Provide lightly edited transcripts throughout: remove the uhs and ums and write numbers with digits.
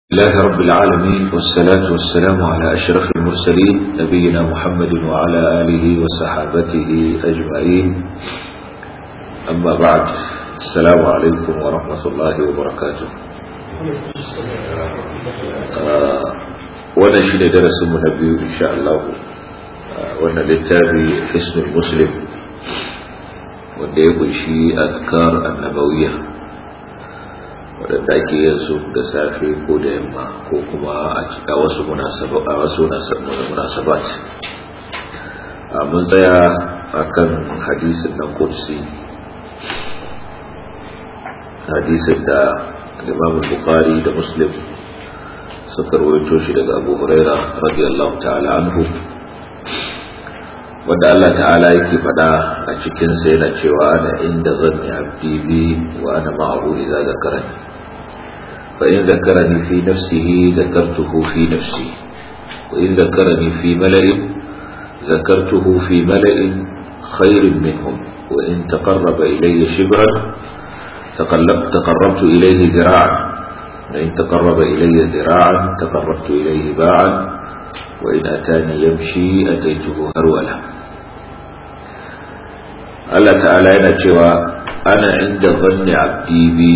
الله رب العالمين والصلاة والسلام على أشرف المرسلين نبينا محمد وعلى آله وصحابته أجمعين أما بعد السلام عليكم ورحمة الله وبركاته ونشد درس النبي إن شاء الله ونلتابي حسن المسلم ونيقل شيء أذكار النبوية wadanda ake yin su da safe ko da yamma ko kuma a wasu munasabat mun tsaya akan hadisin nan kursi hadisin da Imam Bukhari da Muslim suka rawaito shi daga Abu Huraira radiyallahu ta'ala anhu wanda Allah ta'ala yake fada a cikin sa yana cewa ana inda zanni abdi bi wa ana ma'ahu idza zakarani فإن ذكرني في نفسه ذكرته في نفسي وإن ذكرني في ملأ ذكرته في ملأ خير منهم وإن تقرب إلي شبرا تقربت إليه ذراعا وإن تقرب إلي ذراعا تقربت إليه باعا وإن أتاني يمشي أتيته هرولا الله تعالى ينجوى أنا عند ظن عبدي بي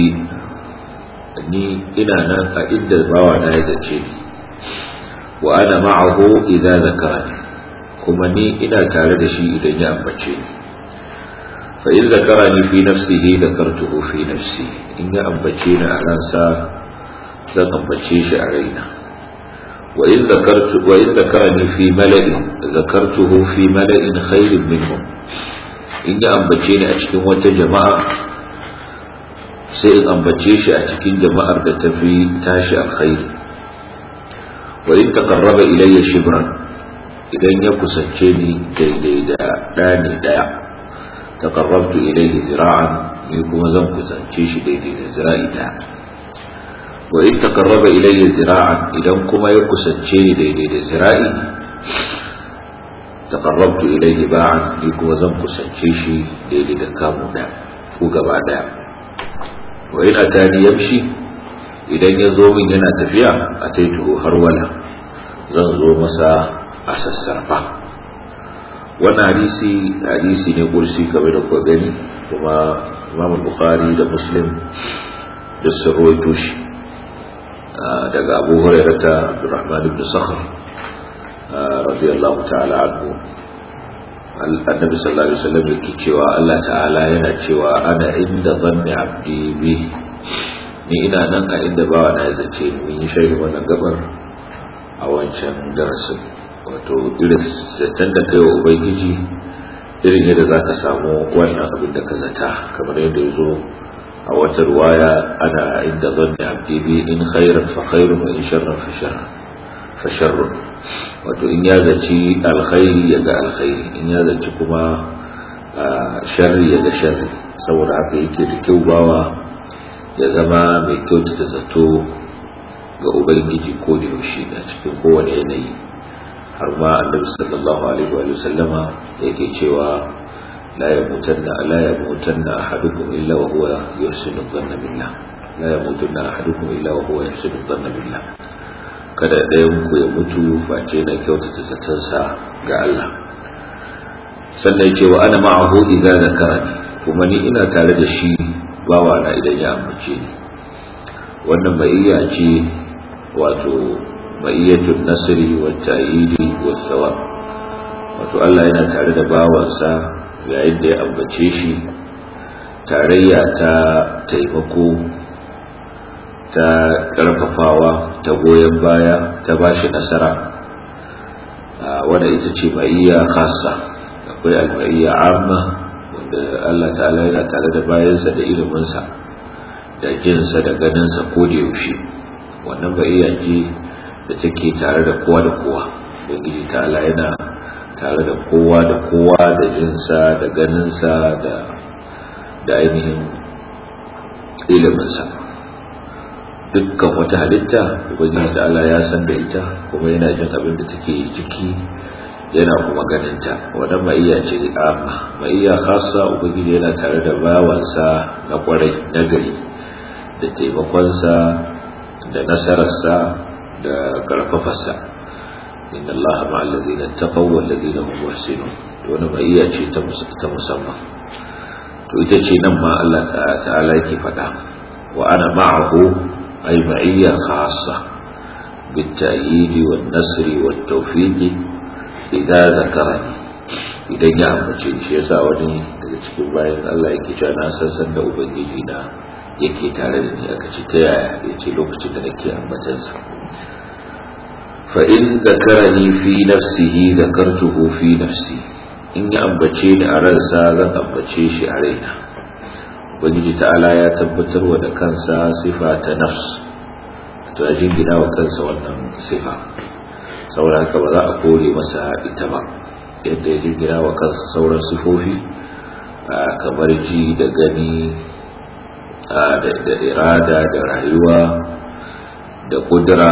ni ina nan a inda bawa na ya zace ni wa ana ma'ahu idza zakarani kuma ni ina tare da shi idan ya ambace ni fa in zakarani fi nafsihi zakartuhu fi nafsi in ya ambace ni a ransa zan ambace shi a raina wa in zakarani fi mala'in zakartuhu fi mala'in khairin minhum in ya ambace ni a cikin wata jama'a sai in ambace shi a cikin jama'ar da tafi tashi alkhairi wa in taqarraba ilayya shibran idan ya kusance ni daidai da dani daya taqarrabtu ilayhi zira'an ni kuma zan kusance shi daidai da zira'i daya wa in taqarraba ilayya zira'an idan kuma ya kusance ni daidai da zira'i taqarrabtu ilayhi ba'an ni kuma zan kusance shi daidai da kamu daya ko gaba daya wa in atani yamshi idan ya zo min yana tafiya ataituhu harwala zan zo masa a sassarfa wannan hadisi ne kursi kamar da kuka gani kuma Imam Bukhari da Muslim da sun rawaito shi daga Abu Hurairah Abdurrahman ibn Sakhr radiyallahu ta'ala anhu annabi sallallahu alaihi wasallam yake cewa Allah ta'ala yana cewa ana inda zanni abdi bi ni ina nan a inda bawa na zace mun yi sharhi wannan gabar a wancan darasin wato irin zaton da kai wa ubangiji irin yadda zaka samu wannan abin da ka zata kamar yadda yazo a wata riwaya ana inda zanni abdi bi in khairan fa khairun wa in sharran fa sharrun wato in ya zaci alkhairi ya ga alkhairi in ya zaci kuma sharri ya ga sharri saboda haka yake da kyau bawa ya zama mai kyautata zato ga ubangiji ko da yaushe a cikin kowane yanayi har ma annabi sallallahu alaihi wa sallama yake cewa la yamutanna ahadukum illa wa huwa yuhsinu dhanna billah la yamutanna ahadukum illa wa huwa yuhsinu dhanna billah kada ɗayan ku ya mutu face na kyautata zatansa ga Allah sannan ce wa ana ma'ahu idza zakarani kuma ni ina tare da shi bawa na idan ya ambace ni wannan ma'iyya ce wato ma'iyyatul nasri wat ta'yidi was sawab wato Allah yana tare da bawansa yayin da ya ambace shi tarayya ta taimako ta karfafawa ta goyon baya ta bashi nasara wanda ita ce ma'iyya khassa akwai al-ma'iyya amma wanda Allah ta'ala yana tare da bayansa da iliminsa da jinsa da ganinsa ko da yaushe wannan ma'iyya ce da take tare da kowa da kowa ubangiji ta'ala yana tare da kowa da jinsa da ganinsa da ainihin iliminsa dukkan wata halitta ubangiji da Allah ya san da ita kuma yana jin abin da take ciki yana kuma ganin ta wannan ma'iyya ce amma ma'iyya khassa ubangiji yana tare da bawansa na kwarai na gari da taimakonsa da nasararsa da karfafarsa inna Allah ma'al ladina taqaw wal ladina hum muhsinun wani ma'iyya ce ta musamman. to ita ce nan ma Allah ta'ala yake faɗa wa ana ma'ahu ay ma'iyya khassa bit-ta'yid wan-nasr wat-tawfiq idza zakarani idan ya ambace shi yasa wani daga cikin bayan Allah yake cewa na san da ubangiji na yake tare da ni aka ce ta yaya yace lokacin da nake ambatansa fa in zakarani fi nafsihi zakartuhu fi nafsi in ya ambace ni a ransa zan ambace shi a raina. ubangiji ta'ala ya tabbatar wa da kansa sifa ta nafs to ya jingina wa kansa wannan sifa saboda haka ba za a kore masa ita ba yadda ya jingina wa kansa sauran sifofi kamar ji da gani da irada da rayuwa da kudura,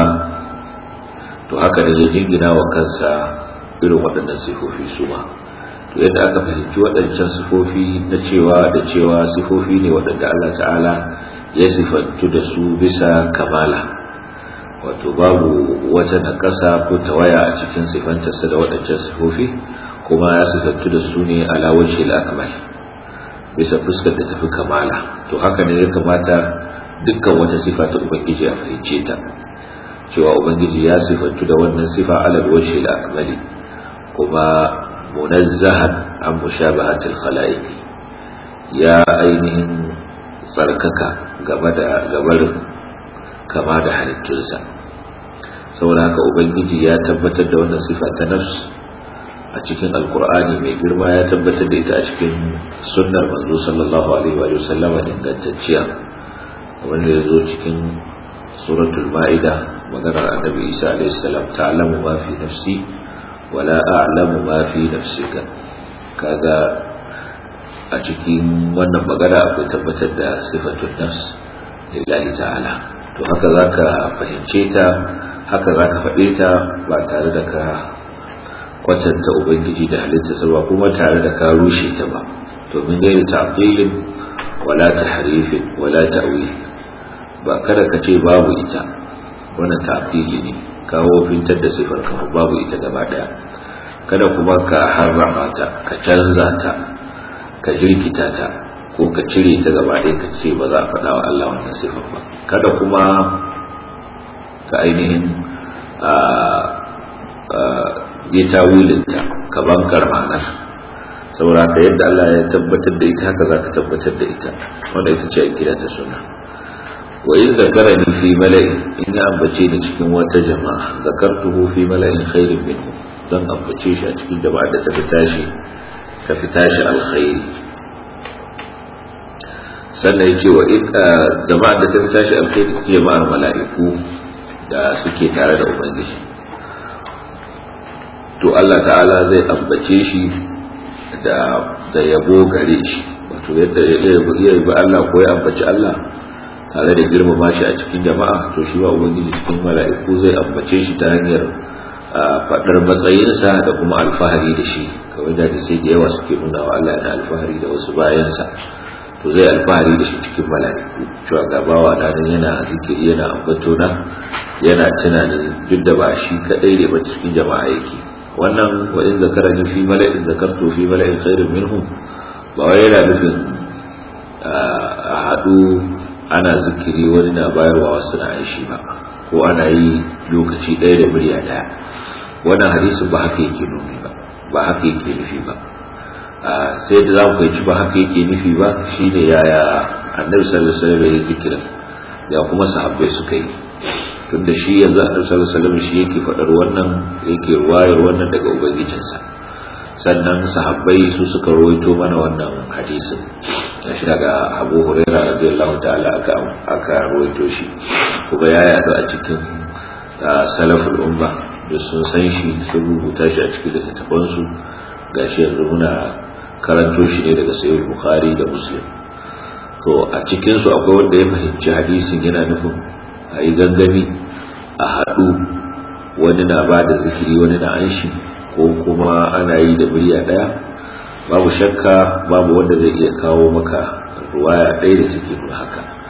to haka ne ya jingina wa kansa irin waɗannan sifofi su ma. to yadda aka fahimci waɗancan sifofi na cewa sifofi ne waɗanda Allah ta'ala ya sifantu da su bisa kamala, wato babu wata naƙasa ko tawaya a cikin sifantarsa da waɗancan sifofi, kuma ya sifantu da su ne ala wajhil akmal bisa fuskar da tafi kamala. to haka ne ya kamata dukkan wata sifa ta ubangiji a fahimce ta, cewa ubangiji ya sifantu da wannan sifa ala wajhil akmali, kuma munazzahan an mushabahatil khalaiq, ya ainihin tsarkaka gabarin kama da halittunsa. saboda haka ubangiji ya tabbatar da wannan sifa ta nafs a cikin alkur'ani mai girma, ya tabbatar da ita a cikin sunnar manzo sallallahu alaihi wa sallama ingantacciya, wanda ya zo cikin suratul ma'ida maganar annabi isa alaihi salam ta'lamu ma fi nafsi wala a'lamu ma fi nafsika. kaga a cikin wannan magana akwai tabbatar da sifatun nafs lillahi ta'ala. to haka zaka fahimce ta, haka zaka faɗe ta ba tare da ka kwatanta ubangiji da halittarsa ba, kuma tare da ka rushe ta ba, domin gairi ta'tilin wala tahrifin wala ta'wil. ba kada ka ce babu ita, wannan ta'tili ne, kawo fintar da sifar ka babu ita gaba daya. kada kuma ka harrama ta, ka canza ta, ka jirkita ta, ko ka cire ta gaba ɗaya ka ce ba za a faɗa wa Allah wannan sifar ba. kada kuma ka ainihin yi tawilinta ka bankar ma'anar, saboda ka yadda Allah ya tabbatar da ita haka za ka tabbatar da ita, wanda ita ce akida ta sunna. wa in zakarani fi mala'in, in ya ambace ni cikin wata jama'a, zakartuhu fi mala'in khairin minhu, dan ambace shi a cikin jama'a da ta fi tashi alkhairi. sannan yace wa in jama'a da ta fi tashi alkhairi ce jama'ar mala'iku da suke tare da ubangiji, to Allah ta'ala zai ambace shi da yabo gare shi, wato yadda ya yabi Allah ko ya ambaci Allah tare da girmama shi a cikin jama'a, to shi ba ubangiji cikin mala'iku zai ambace shi ta hanyar faɗar matsayinsa da kuma alfahari da shi, kawai da sai da yawa suke nuna wa Allah da alfahari da wasu bayansa. to zai alfahari da shi cikin mala'iku, cewa gabawa na nan yana zikiri, yana ambatona, yana tunanin duk da ba shi kadai ne ba cikin jama'a yake. wannan wa in zakarani fi mala'in zakartu fi mala'in khairin minhum, ba wai yana nufin a haɗu ana zikiri wani na bayarwa wasu na aishi ba, ko ana yi lokaci ɗaya da murya ɗaya. wannan hadisin ba haka yake nufi ba, ba haka yake nufi ba. sai da za mu fahimci ba haka yake nufi ba shine yaya annabi sallallahu alaihi wasallam ya zikirin, ya kuma sahabbai suka yi. tunda shi yanzu annabi sallallahu alaihi wasallam shi yake faɗar wannan, yake wayar wannan daga ubangijinsa, sannan sahabbai su suka rawaito mana wannan hadisin. shi daga Abu Hurairah radiyallahu ta'ala aka rawaito shi, kuma ya yaɗu a cikin salaful umma da sun san shi, sun rubuta shi a cikin littattafansu. gashi yanzu muna karanto shi ne daga Sahih Bukhari da Muslim. to a cikin su akwai wanda ya fahimci hadisin yana nufin a yi gangami a haɗu, wani na ba da zikiri wani na anshi, ko kuma ana yi da murya ɗaya. babu shakka babu wanda zai iya kawo maka ruwaya ɗaya da take nuna haka,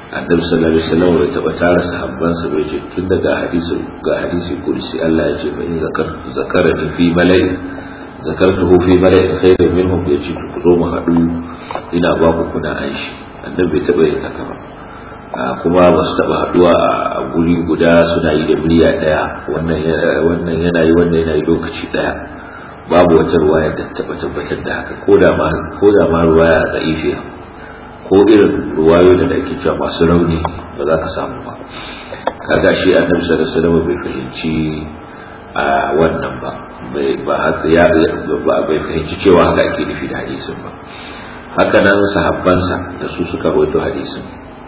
annabi sallallahu alaihi wasallam bai taba tara sahabbansa bai ce tun daga hadisi kudusi Allah ya ce fa in zakarani fi mala'in zakartuhu fi mala'in khairin minhum, ya ce ku zo mu haɗu ina ba ku kuna aishi. annabi bai taba yin haka ba, kuma ba su taba haɗuwa a guri guda suna yi da murya daya, wannan yana yi wannan yana yi lokaci daya. babu wata ruwaya da taba tabbatar da haka, ko da ma ruwaya da'ifiya ko irin ruwayoyin da ake cewa masu rauni ba za ka samu ba. kaga shi annabi sallallahu alaihi wasallam bai fahimci wannan ba, bai fahimci cewa haka ake nufi da hadisin ba. haka nan sahabbansa da su suka rawaito hadisin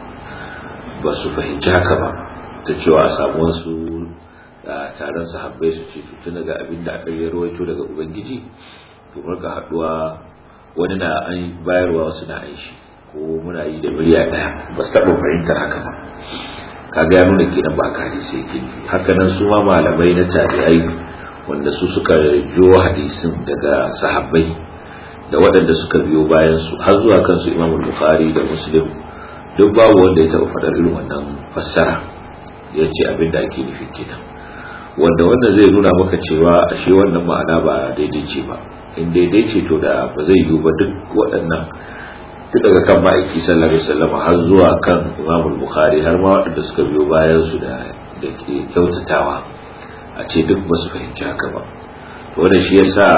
ba su fahimci haka ba, ta cewa a samu wasu taron sahabbai su ce tun daga abin da aka yi rawaito daga ubangiji to murka haduwa wani na bayarwa wasu na aishi ko muna yi da murya daya, ba su taɓa fahimtar haka ba. kaga ya nuna kenan ba ka hadisi yake nufi. haka nan su ma malamai na tabi'ai wanda su suka jo hadisin daga sahabbai da waɗanda suka biyo bayan su har zuwa kansu Imam Bukhari da Muslim, duk babu wanda ya taɓa faɗar irin wannan fassara ya ce abin da ake nufi kenan, wanda zai nuna maka cewa ashe wannan ma'ana ba daidai ce ba. in daidai ce to da ba zai yiwu ba duk waɗannan, duk daga kan ma'aiki sallallahu alaihi wasallam har zuwa kan Imam Bukhari har ma waɗanda suka biyo bayan su da ke kyautatawa a ce duk ba su fahimci haka ba. to wannan shi yasa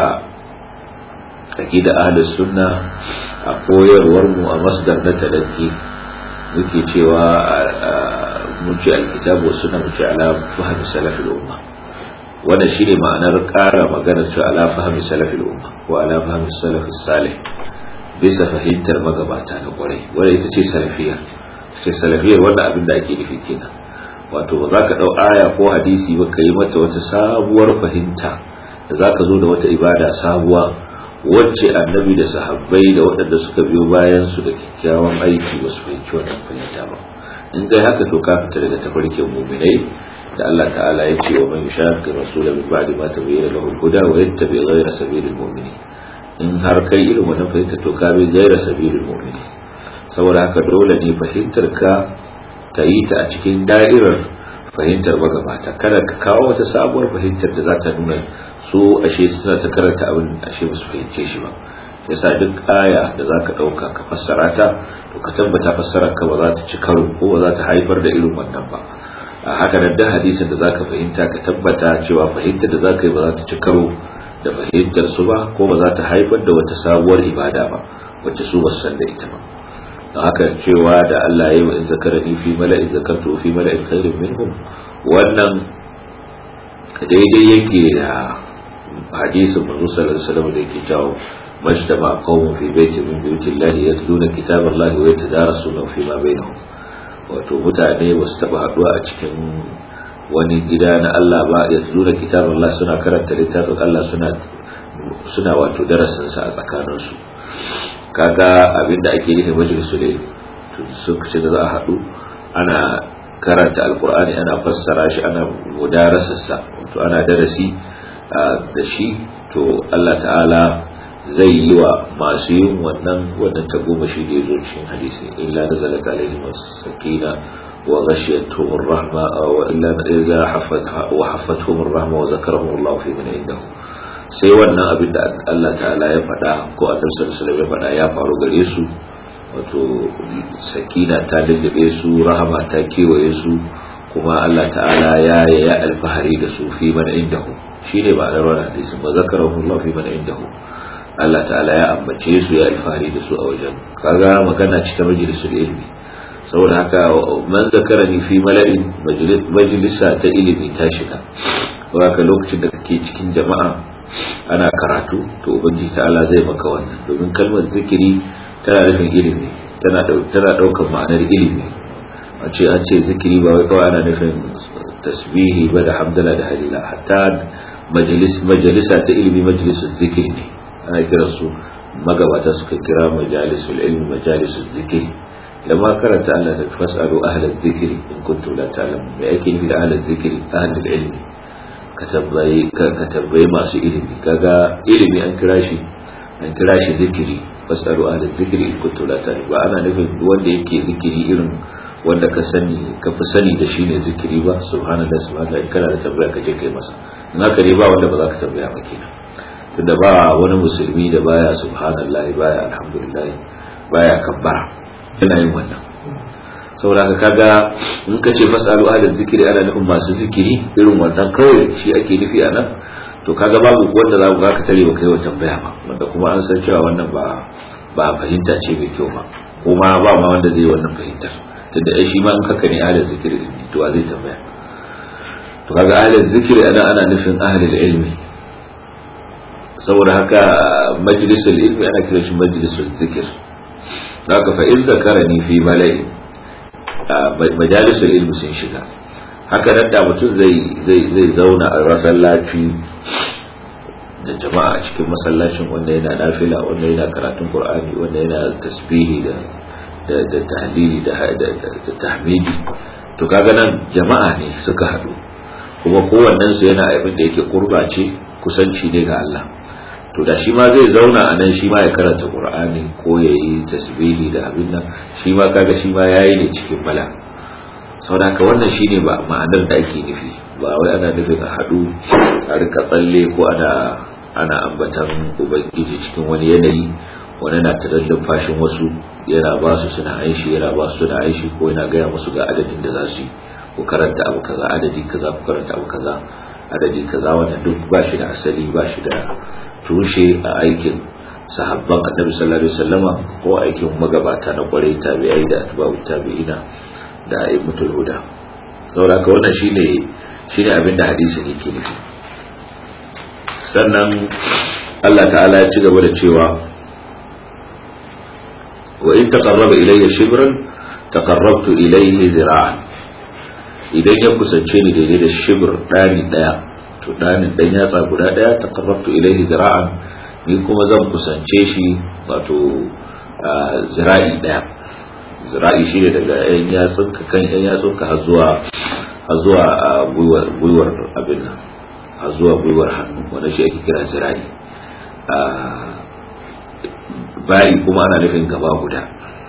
aqida ahlus sunna a koyarwar mu a masdar na talaqi muke cewa mun ce alkitabu was sunna mun ce ala fahmi salafil umma. wannan shine ma'anar ƙara magana cewa ala fahmi salafil umma ko ala fahmi salafis salih, bisa fahimtar magabata na kwarai. wanda ita ce salafiyar wannan abin da ake nufi kenan. wato ba za ka ɗau aya ko hadisi ba ka yi mata wata sabuwar fahimta da za ka zo da wata ibada sabuwa wacce annabi da sahabbai da waɗanda suka biyo bayan su da kyakkyawan aiki ba su fahimci wannan fahimta ba. in kai haka to ka fita daga tafarkin mu'minai da Allah ta'ala ya ce wa man yushaqqi rasula min ba'di ma tabayyana lahu al-huda wa yattabi ghayra sabilil mu'minin. in har kai irin wannan fahimta to ka bi ghayra sabilil mu'minin. saboda haka dole ne fahimtar ka yi ta a cikin da'irar fahimtar magabata, kada ka kawo wata sabuwar fahimtar da za ta nuna su ashe suna ta karanta abin ashe ba su fahimce shi ba. yasa duk aya da za ka ɗauka ka fassara ta to ka tabbata fassarar ka ba za ta ci karo ko ba za ta haifar da irin wannan ba. a haka nan da hadisin da za ka fahimta ka tabbata cewa fahimtar da za ka yi ba za ta ci karo da fahimtar su ba, ko ba za ta haifar da wata sabuwar ibada ba wacce su ba su san da ita ba. don haka cewa da Allah ya yi wa in zakarani fi mala'in zakartu fi mala'in khairin minhum, wannan daidai yake da hadisin manzo sallallahu alaihi wasallam da yake cewa majtama qaumun fi baitin min buyutillahi yatluna kitaballahi wa yatadarasuna fi ma bainahum. wato mutane ba su taba haduwa a cikin wani gida na Allah ba, yatluna kitaballahi suna karanta littafin Allah suna wato darasin sa a tsakaninsu. kaga abinda ake nufi majalisu ne sun kace da za a haɗu ana karanta alkur'ani ana fassara shi ana mudarasarsa, wato ana darasi da shi. to Allah ta'ala zai yi wa masu yin wannan tagomashi da ya zo cikin hadisi, illa nazalat alaihim as-sakina wa ghashiyatuhum ar-rahma wa illa idza hafathum ar-rahma wa zakarahum Allah fi man indahu. sai wannan abin da Allah ta'ala ya faɗa ko Annabi sallallahu alaihi wasallam ya faɗa ya faru gare su, wato sakina ta daddare su, rahama ta kewaye su, kuma Allah ta'ala ya yi alfahari da su fi man indahu. shine ma'anar wannan hadisi, wa zakarahu Allah fi man indahu. Allah ta'ala ya ambace su ya alfahari da su a wajen. kaga magana ce ta majalisul ilmi. saboda haka man zakarani fi mala'in, majalisa ta ilimi ta shiga. haka lokacin da kake cikin jama'a ana karatu to ubangiji ta'ala zai maka wannan, domin kalmar zikiri tana nufin ilimi, tana daukar ma'anar ilimi. an ce zikiri ba wai kawai ana nufin tasbihi ba da hamdala da halila, hatta majalisa ta ilimi majalisul zikiri ne. ana kira su magabata suka kira majalisul ilmi majalisul zikiri. lamma karanta Allah da fasalu ahlal zikri in kuntum la ta'lamun, me yake nufi da ahlal zikri? ahlul ilmi, ka tambayi masu ilimi. kaga ilimi an kira shi zikiri, fasalu ahlal zikri in kuntum la ta'lamun. ba ana nufin wanda yake zikiri irin wanda ka fi sani da shi ne zikiri ba, subhanallah subhanallah, in kana da tambaya ka je kai masa, in haka ne ba wanda ba za ka tambaya ba kenan, tunda ba wani musulmi da baya subhanallah, baya alhamdulillah, baya kabbara, yana yin wannan. saboda kaga in ka ce fasalu ahli zikiri ana nufin masu zikiri irin wannan kawai shi ake nufi a nan, to kaga babu wanda za ka tare ba kai wa tambaya ba, wanda kuma an san cewa wannan ba fahimta ce mai kyau ba, kuma ba ma wanda zai wannan fahimtar, tunda shi ma in haka ne ahli zikiri to zai tambaya. to kaga ahli zikiri ana nufin ahli ilmi, saboda haka majlisul ilmi ana kiran shi majlisul zikir. haka fa in zakarani fi mala'i, majalisul ilmi sun shiga. haka nan da mutum zai zauna a masallaci da jama'a a cikin masallacin, wanda yana nafila, wanda yana karatun qur'ani, wanda yana tasbihi da tahlili da tahmidi, to kaga nan jama'a ne suka hadu, kuma kowannen su yana abin da yake qurba ce, kusanci ne ga Allah. to da shi ma zai zauna a nan, shi ma ya karanta qur'ani ko yayi tasbihi da abin nan, shi ma kaga shi ma yayi ne cikin mala. saboda haka wannan shine ba ma'anar da ake nufi, ba wai ana nufin a hadu a rika tsalle ko ana ambatan ubangiji cikin wani yanayi, wani na tadallin fashin wasu yana ba su suna aishi, yana ba su suna aishi, ko yana gaya musu ga adadin da za su yi, ku karanta abu kaza adadi kaza, ku karanta abu kaza adadi kaza. wannan duk ba shi da asali, ba shi da tushe a aikin sahabban annabi sallallahu alaihi wasallama ko aikin magabata na kwarai, tabi'ai da atba'u tabi'ina da a'immatul huda. saboda haka wannan shine abin da hadisin yake nufi. sannan Allah ta'ala ya ci gaba da cewa wa in taqarraba ilayya shibran taqarrabtu ilayhi zira'an, idan ya kusance ni daidai da shibr dani daya, to danin dan yatsa guda daya, taqarrabtu ilayhi zira'an, ni kuma zan kusance shi wato zira'i daya. zira'i shine daga yan yatsunka kan yan yatsunka har zuwa gwiwar abin nan, har zuwa gwiwar hannu, wanda shi ake kira zira'i. bayi kuma ana nufin gaba guda.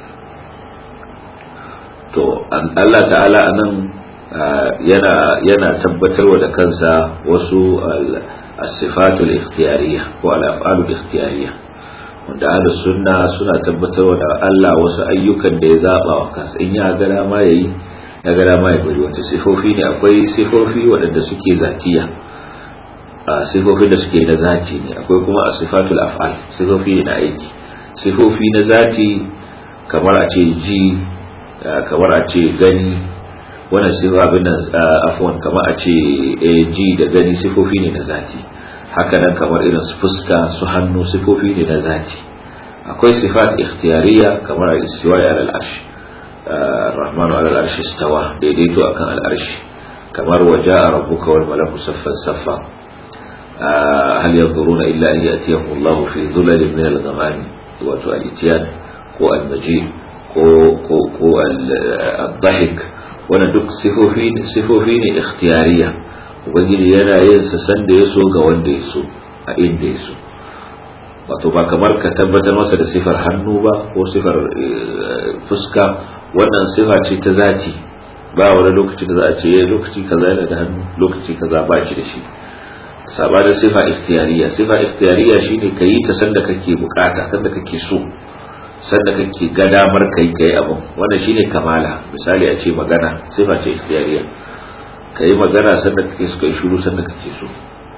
to Allah ta'ala anan yana tabbatarwa da kansa wasu as-sifatul ikhtiyariyya ko al-af'alul ikhtiyariyya, wanda ahlus sunna suna tabbatarwa da Allah wasu ayyukan da ya zaba wa kansa, in ya ga dama yayi, ya ga dama ya bari. wata sifofi ne, akwai sifofi waɗanda suke zatiya, sifofin da suke na zati ne, akwai kuma as-sifatul af'al, sifofi ne na aiki. sifofi na zati kamar a ce ji, kamar a ce gani, wannan sifa abin nan afwan, kamar a ce ji da gani sifofi ne na zati. haka nan kamar irin su fuska, su hannu, sifofi ne na zati. akwai sifat ikhtiyariya kamar al-istiwa ala al-arsh, ar-rahmanu ala al-arsh istawa, daidaito akan al-arsh, kamar waja'a rabbuka wal malaku saffan saffa. hal yanzuruna illa an ya'tiyahum Allahu fi dhulalin min al-ghamam, wato al-itiyan ko al-majid ko al-dhahik. wannan duk sifofi ne ikhtiyariya, ubangiji yana yin sa sanda ya so ga wanda ya so a inda ya so. wato ba kamar ka tabbatar masa da sifar hannu ba ko sifar fuska, wannan sifa ce ta zati, ba wani lokaci da za a ce lokaci kaza yana da hannu, lokaci kaza ba shi da shi. sabanin sifa ikhtiyariya shine kayi ta sanda kake bukata, sanda kake so, sanda kake ga damar kai abin. wannan shine kamala. misali a ce magana, sifa ce ikhtiyariya, kai magana sanda kake so, kai shiru sanda kake so.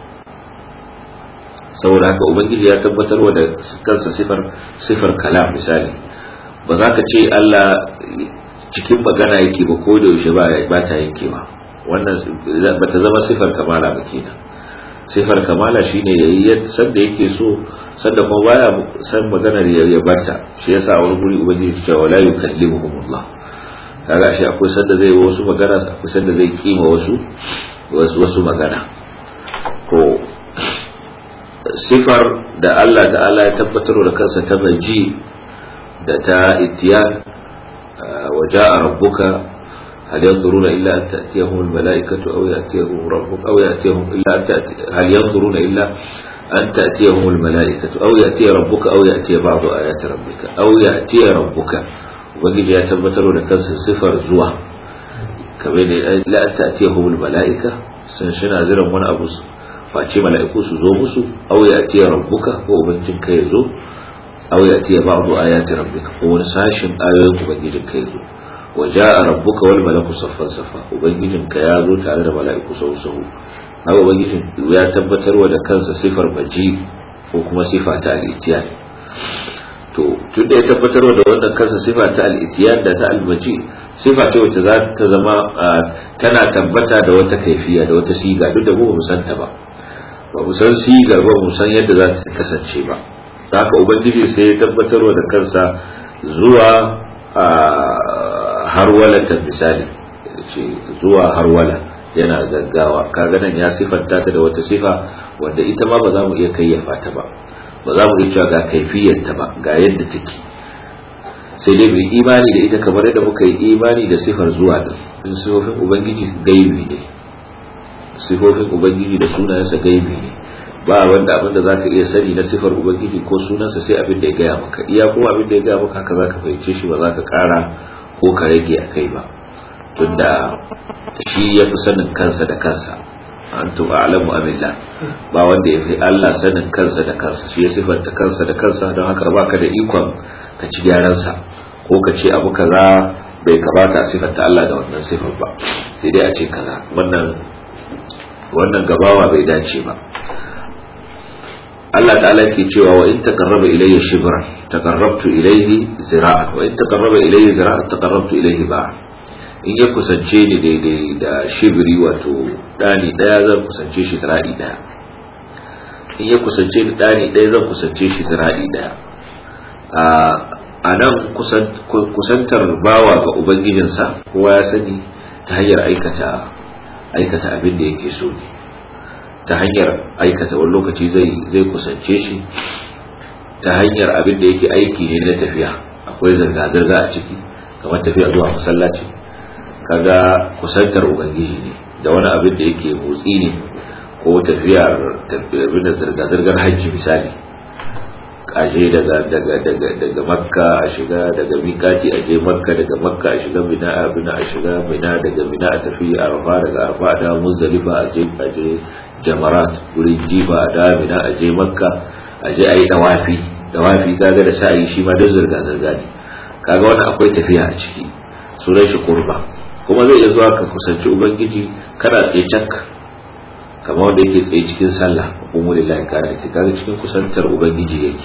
saboda haka ubangiji ya tabbatarwa da kansa sifar kalam. misali ba za ka ce Allah cikin magana yake ba ko da yaushe ba ta yankewa, wannan ba ta zama sifar kamala ba kenan. sifar kamala shine yayi sanda yake so, sanda kuma baya san maganar ya barta. shi yasa a wani guri ubangiji ya ce wala yukallimuhumullah, kaga shi akwai sanda zai wasu magana, akwai sanda zai kima wasu magana. ko sifar da Allah ta'ala ya tabbatar da kansa ta maji da ta itiyan, waja'a rabbuka هل ينظرون إلا أن تأتيهم الملائكة أو يأتيهم ربك أو يأتيهم إلا هل ينظرون إلا أن تأتيهم الملائكة أو يأتي ربك أو يأتي بعض آيات ربك أو يأتي ربك. ubangiji ya tabbatar da kansa sifar zuwa kamar da la ta'tiyahumul mala'ika sun shina ziran wani abu face mala'iku su zo musu aw ya'tiya rabbuka ko ubangijin ka yazo aw ya'tiya ba'du ayati rabbika ko wani sashin ayoyin ubangijin ka yazo wa ja'a rabbuka wal malaku saffan saffa ubangijin ka yazo tare da mala'iku sau haka ubangijin ya tabbatar da kansa sifar baji ko kuma sifa ta al-itiyan to tunda ya tabbatar da wannan kansa sifa ta al-itiyan da ta al-baji sifa ce wacce za ta zama tana tabbata da wata kaifiya da wata siga duk da mu san ta ba mu san sigar ba mu san yadda za ta kasance ba haka ubangiji sai ya tabbatar da kansa zuwa harwalatan misali ce zuwa harwala yana gaggawa kaga nan ya sifanta ta da wata sifa wanda ita ma ba za mu iya kayyafa ta ba za mu iya cewa ga kaifiyar ta ba ga yadda take sai dai mai imani da ita kamar yadda muka yi imani da sifar zuwa din sifofin ubangiji gaibi ne sifofin ubangiji da sunayensa gaibi ne ba wanda abin da zaka iya sani na sifar ubangiji ko sunansa sai abin da ya gaya maka iya kuma abin da ya gaya maka haka zaka fahimce shi ba zaka kara ko ka rage akai ba tunda shi ya fi sanin kansa da kansa antum a'lamu amillah ba wanda ya fi Allah sanin kansa da kansa shi ya sifanta kansa da kansa don haka baka da ikon ka ci gyaran sa ko ka ce abu kaza bai kamata a sifanta Allah da wannan sifar ba sai dai a ce kaza wannan gabawa bai dace ba Allah ta'ala yake cewa wa in taqarraba ilayya shibran taqarrabtu ilayhi zira'an wa in taqarraba ilayya zira'an taqarrabtu ilayhi ba'an in ya kusance ni daidai da shibiri wato dani daya zan kusance shi zira'i daya in ya kusance ni dani daya zan kusance shi zira'i daya a nan kusantar bawa ga ubangijinsa kowa ya sani ta hanyar aikata abin da yake so ne ta hanyar aikata wani lokaci zai kusance shi ta hanyar abin da yake aiki ne na tafiya akwai zirga-zirga a ciki kamar tafiya zuwa masallaci kaga kusantar ubangiji ne da wani abin da yake motsi ne ko tafiyar da zirga-zirgar hajji misali aje daga makka a shiga daga mikati aje makka daga makka a shiga mina a shiga mina daga mina a tafi arfa daga arfa a dawo muzdalifa aje jamarat wurin jifa a dawo mina aje makka aje ayi dawafi kaga da sa'i shi ma don zirga-zirga ne kaga wannan akwai tafiya a ciki sunan shi qurba kuma zai iya zuwa ka kusanci ubangiji kana tsaye cak kamar wanda yake tsaye cikin sallah umu lillahi kana ce kaga cikin kusantar ubangiji yake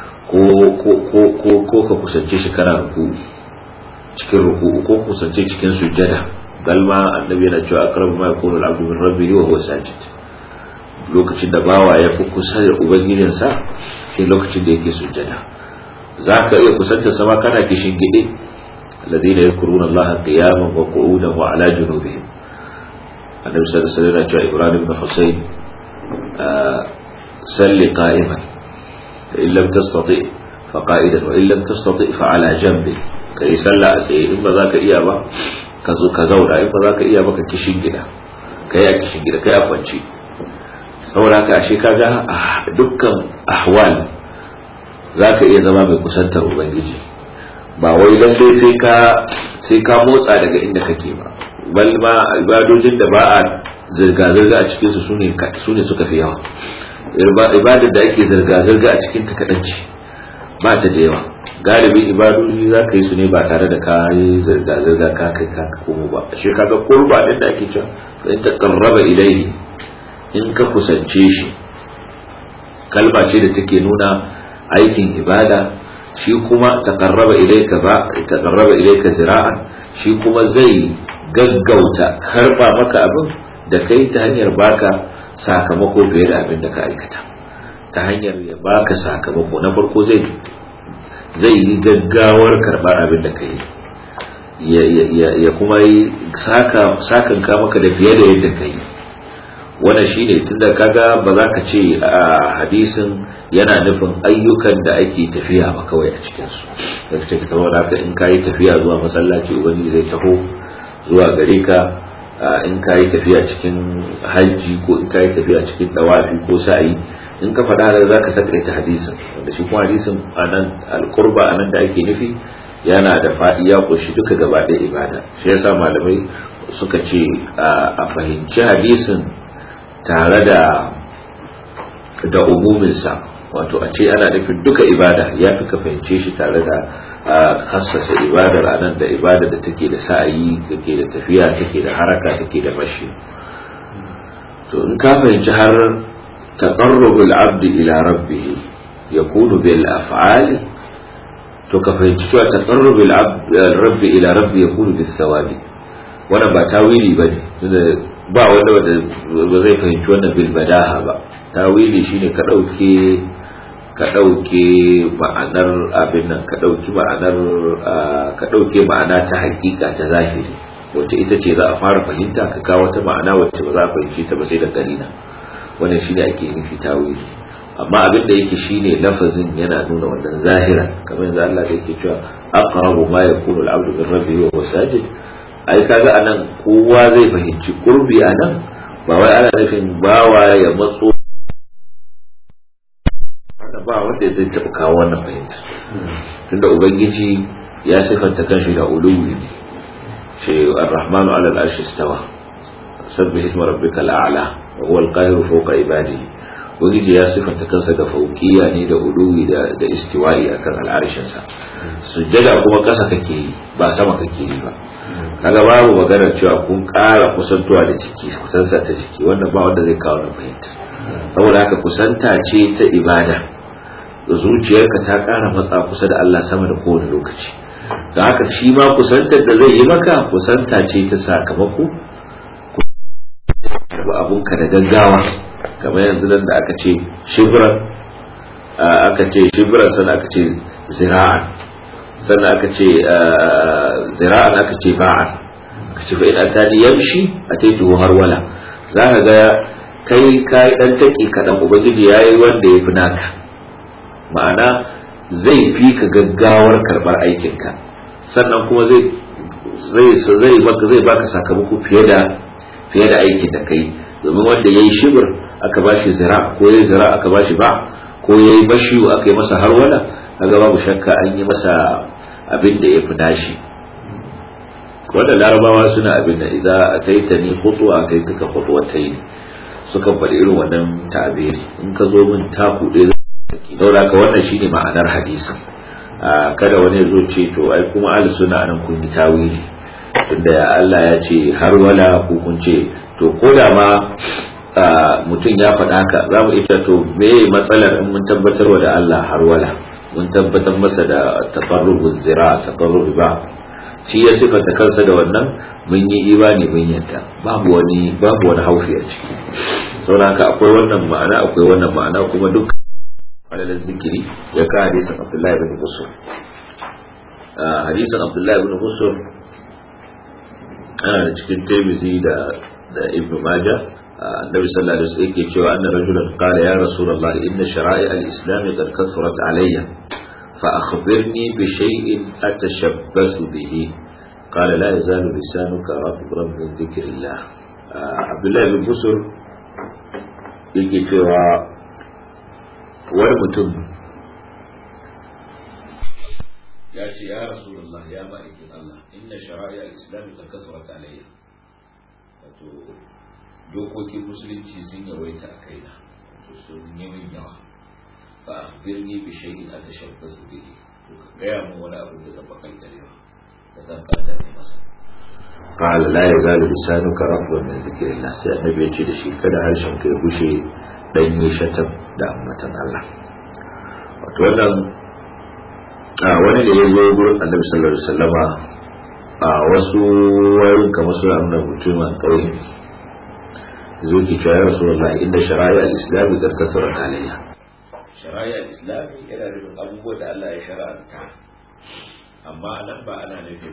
ko ka kusance shi kana ruku cikin ruku ko kusance cikin sujjada galma annabi yana cewa aqrabu ma yakunu al-abdu min rabbihi wa huwa sajid lokacin da bawa ya fi kusa da ubangijinsa shi lokacin da yake sujjada zaka iya kusanta sama kana kishin gide alladhina yadhkuruna allaha qiyaman wa qu'udan wa ala junubihim النبي صلى الله عليه وسلم قال إبراهيم بن حسين سل قائما فإن لم تستطيع فقائدا وإن لم تستطيع فعلى جنبه كي سلى أسئي إما ذاك إيابا كزولا إما ذاك إيابا كشين جدا كي أفنشي saboda ka ashe kaga dukkan ahwal zaka iya zama mai kusantar ubangiji ba wai lalle sai ka motsa daga inda kake ba bal ma ibadojin da ba a zirga-zirga a cikin su sune suka fi yawa ibadar da ake zirga-zirga a cikin ta kadan ce ba ta da yawa galibi ibadoji za ka yi su ne ba tare da ka yi zirga-zirga ka kai ka komo ba shi kaga qurba din da ake cewa in taqarraba ilayhi in ka kusance shi kalma ce da take nuna aikin ibada shi kuma taqarraba ilayka zira'an shi kuma zai gaggauta karba maka abin da kai ta hanyar baka sakamako fiye da abin da ka aikata ta hanyar ya baka sakamako na farko zai yi gaggawar karbar abin da kai ya kuma yi sakan ka maka da fiye da yadda kai wannan shine tunda kaga ba za ka ce a hadisin yana nufin ayyukan da ake tafiya ba kawai a cikin su da kace kamar haka in kai tafiya zuwa masallaci ubangiji zai taho zuwa gare ka in ka yi tafiya cikin hajji ko in ka yi tafiya cikin dawafi ko sa'i in ka faɗa da za ka takaita hadisin wanda shi kuma hadisin anan alqurba anan da ake nufi yana da faɗi ya ƙunshi duka gaba ɗaya ibada. Shi yasa malamai suka ce a fahimci hadisin tare da umuminsa, wato a ce ana nufin duka ibada, ya fi ka fahimce shi tare da hassasa ibadar anan da ibada da take da sa'ayi, take da tafiya, take da haraka, take da mashi. To in ka fahimci har taqarrubul abdi ila rabbih yakunu bil af'ali, to ka fahimci cewa taqarrubul rabbi ila rabbi yakunu bis sawabi. Wannan ba tawili bane, ba wanda ba zai fahimci wannan bil badaha ba. Tawili shine ka dauke ma'anar abin nan, ka dauke ma'ana ta hakika ta zahiri wacce ita ce za a fara fahimta, ka kawo wata ma'ana wacce ba za a fahimci ta ba sai da karina. Wannan shine ake nufi tawili. amma abin da yake shine lafazin yana nuna wannan zahira, kamar yadda Allah yake cewa aqrabu ma yakunu al-'abdu min rabbihi wa huwa sajid. Ai kaga anan kowa zai fahimci qurbi anan ba wai ana nufin bawa ya matso, ba wanda zai taɓa kawo wannan fahimta, tunda ubangiji ya sifanta kanshi da uluwi ne, shi ar-rahmanu 'ala al-'arshi istawa, sabbih isma rabbikal a'la wa huwa al-qahiru fawqa ibadihi. ubangiji ya sifanta kansa da fauqiya ne da uluwi da istiwa'i akan al-'arshin sa. Sujjada kuma kasa kake yi ba sama kake yi ba, kaga babu maganar cewa kun ƙara kusantuwa da ciki, kusanta ta ciki, wannan ba wanda zai kawo na fahimta. Saboda haka kusanta ce ta ibada, zuciyarka ta ƙara matsa kusa da Allah sama da kowane lokaci. Da haka shi ma kusantar da zai yi maka kusanta ce ta sakamako, abunka da gaggawa, kamar yanzu nan da aka ce shibran, sannan aka ce zira'an, sannan aka ce zira'an, aka ce ba'an, aka ce fa'in atani yamshi ataituhu harwala. za ka ga kai dan taki kaɗan, ubangiji yayi wanda ya fi naka, ma'ana zai fi ka gaggawar karɓar aikinka, sannan kuma zai baka sakamako fiye da aikin da kai. Domin wanda yayi shibr aka bashi zira, ko yayi zira aka bashi ba, ko yayi bashiyu aka yi masa harwala, kaga babu shakka an yi masa abin da yafi nashi. Wanda larabawa suna abin da idza ataitani khutwa ataituka khutwatayn, suka faɗi irin wannan ta'abiri, in ka zo min taku ɗaya saboda haka wannan shine ma'anar hadisin. Kada wani ya zo ce to ai kuma ahli sunna anan kun yi tawili, tunda ya Allah ya ce har wala ko kun ce to ko da ma mutum ya faɗa haka za mu ita to me matsalar in mun tabbatar da Allah har wala, mun tabbatar masa da taqarrubu zira, taqarrubu ba, shi ya sifanta kansa da wannan, mun yi imani mun yadda, babu wani haufi a ciki. Saboda haka akwai wannan ma'ana kuma duk alalar zikiri ya ka hadisin Abdullahi ibn Busur. Hadisin Abdullahi ibn Busur ana da cikin Tirmidhi da Ibn Majah. Annabi sallallahu alaihi wasallam yake cewa anna rajulan qala ya Rasulullah inna shara'i al-islam qad kathurat alayya fa akhbirni bi shay'in atashabbasu bihi qala la yazalu lisanuka ratban min dhikrillah. Abdullahi ibn Busur yake cewa wani mutum ya ce ya Rasulullah ya ma'aikin Allah inna shara'i al-islam qad kathurat alayya, wato dokokin musulunci sun yawaita a kaina, wato sun yi min yawa, fa akhbirni bi shay'in atashabbasu bihi, to ka gaya min wani abu da zan bakantarewa da zan kada ne masa. qala la yazalu lisanuka ratban min dhikrillah, sai annabi ya ce da shi kada harshen ka ya bushe danye shatab da ambatan Allah. Wato wannan wani da ya zo gurin annabi sallallahu alaihi wasallama a wasu wayoyin kamar suna nuna mutumin ƙauye ne, zo ki cewa ya Rasulullah inda shari'a al-islami qad kathurat alayya. Shari'a al-islami yana nufin abubuwan da Allah ya shar'anta, amma nan ba ana nufin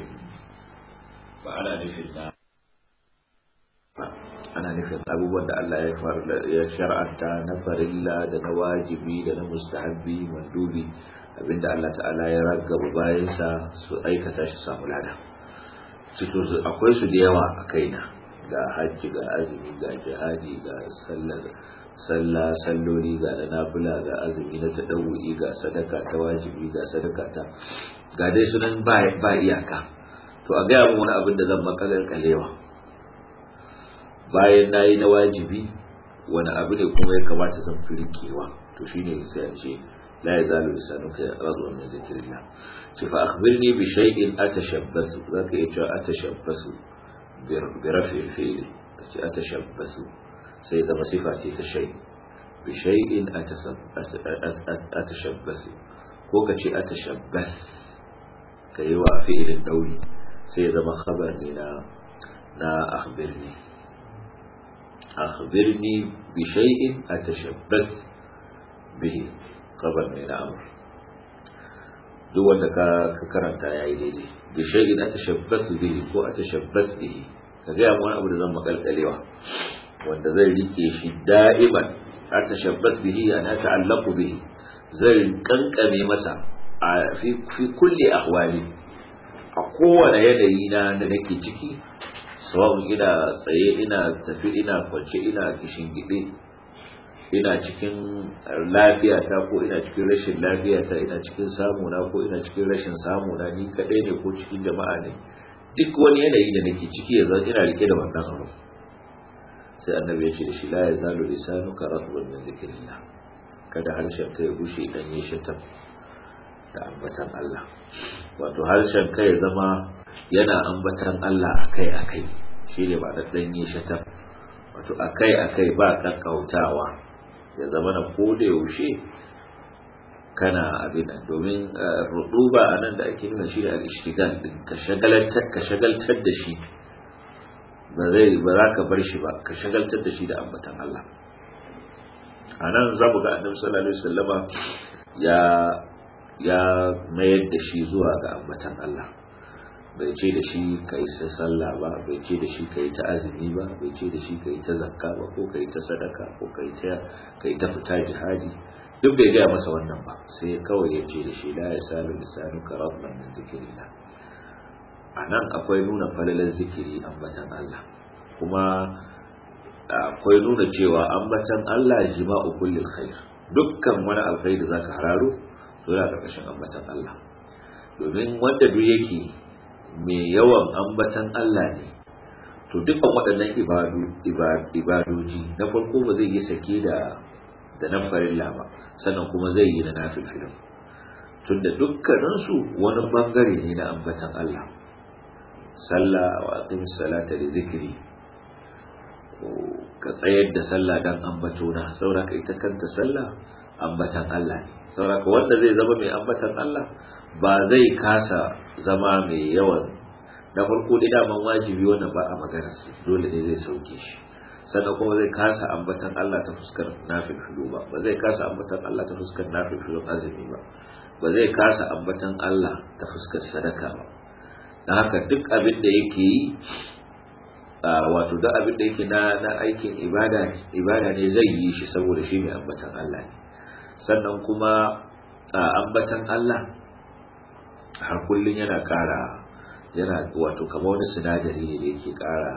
ana nufin abubuwan da Allah ya shar'anta na farilla da na wajibi da na mustahabbi mandubi, abinda Allah ta'ala ya raggaba bayansa su aikata shi samu lada. Akwai su da yawa a kaina, ga hajji ga azumi ga jihadi ga salloli ga na nafila ga azumi na tadawwi ga sadaka ta wajibi ga sadaka ta ga dai sunan ba iyaka. To a gaya mun wani abin da zan makalar kalewa bayan nayi na wajibi, wani abu ne kuma ya kamata zan firkewa. To shine sai a ce la yazalu lisanuka yad'u min zikrillah. ce fa akhbirni bi shay'in atashabbasu, zaka iya cewa atashabbasu bi raf'il fi'li, kace atashabbasu sai zama sifa ce ta shay. bi shay'in atashabbasu ko kace atashabbas kai wa fi'ilin dauri sai zama khabar ne na akhbirni bi shay'in atashabbas bihi, khabar ne na amr. duk wanda ka karanta yayi daidai. bi shay'in atashabbasu bihi ko atashabbas bihi, ka ga wani abu da zan makalkalewa wanda zai rike shi da'iman. atashabbas bihi ana ta'allaqu bihi, zai kankame masa fi kulli ahwali, a kowane yanayi na da nake ciki, sawa'un ina tsaye, ina tafi, ina kwance, ina kishingide, ina cikin lafiya ta ko ina cikin rashin lafiya ta, ina cikin samu na ko ina cikin rashin samu na, ni kadai ne ko cikin jama'a ne, duk wani yanayi da nake ciki yanzu ina rike da wannan abu. sai annabi ya ce da shi la yazalu lisanuka ratban min dhikrillah, kada harshen ka ya gushe dan yi shatam da ambatan Allah. wato harshen ka ya zama yana ambatan Allah akai-akai, shine ba dan yi shatam, wato akai-akai ba kakkautawa, ya zama na koda yaushe kana abin nan. domin ruduba anan da ake nuna shi da al-ishtigal din, ka shagaltar da shi, ba za ka bar shi ba, ka shagaltar da shi da ambatan Allah. anan zamu ga annabi sallallahu alaihi wasallama ya mayar da shi zuwa ga ambatan Allah. bai ce da shi kai ta sallah ba, bai ce da shi kai ta azumi ba, bai ce da shi kai ta zakka ba, ko kai ta sadaka, ko kai ta fita jihadi, duk bai gaya masa wannan ba. sai kawai ya ce da shi la yasalu lisanuka ratban min dhikrillah. anan akwai nuna falalar zikiri ambatan Allah, kuma akwai nuna cewa ambatan Allah jima'u kullil khair, dukkan wani alkhairi da zaka hararo to yana karkashin ambatan Allah. domin wanda duk yake mai yawan ambatan Allah ne, to dukkan waɗannan ibadoji na farko ba zai yi sake da na farilla ba, sannan kuma zai yi na nafilfilin, tunda dukkaninsu wani bangare ne na ambatan Allah. sallah wa aqimis salata li dhikri, ka tsayar da sallah dan ambatona, saboda ita kanta sallah ambatan Allah ne. saboda wanda zai zama mai ambatan Allah ba zai kasa zama mai yawan, na farko dai daman wajibi wannan ba a magana su, dole ne zai sauke shi. sannan kuma zai kasa ambatan Allah ta fuskar nafilfilu ba zai kasa ambatan Allah ta fuskar nafilfilun azumi ba zai kasa ambatan Allah ta fuskar sadaka ba. dan haka duk abin da yake yi, wato duk abin da yake na aikin ibada ne zai yi shi saboda shi mai ambatan Allah ne. sannan kuma ambatan Allah har kullun yana wato kamar wani sinadari ne da yake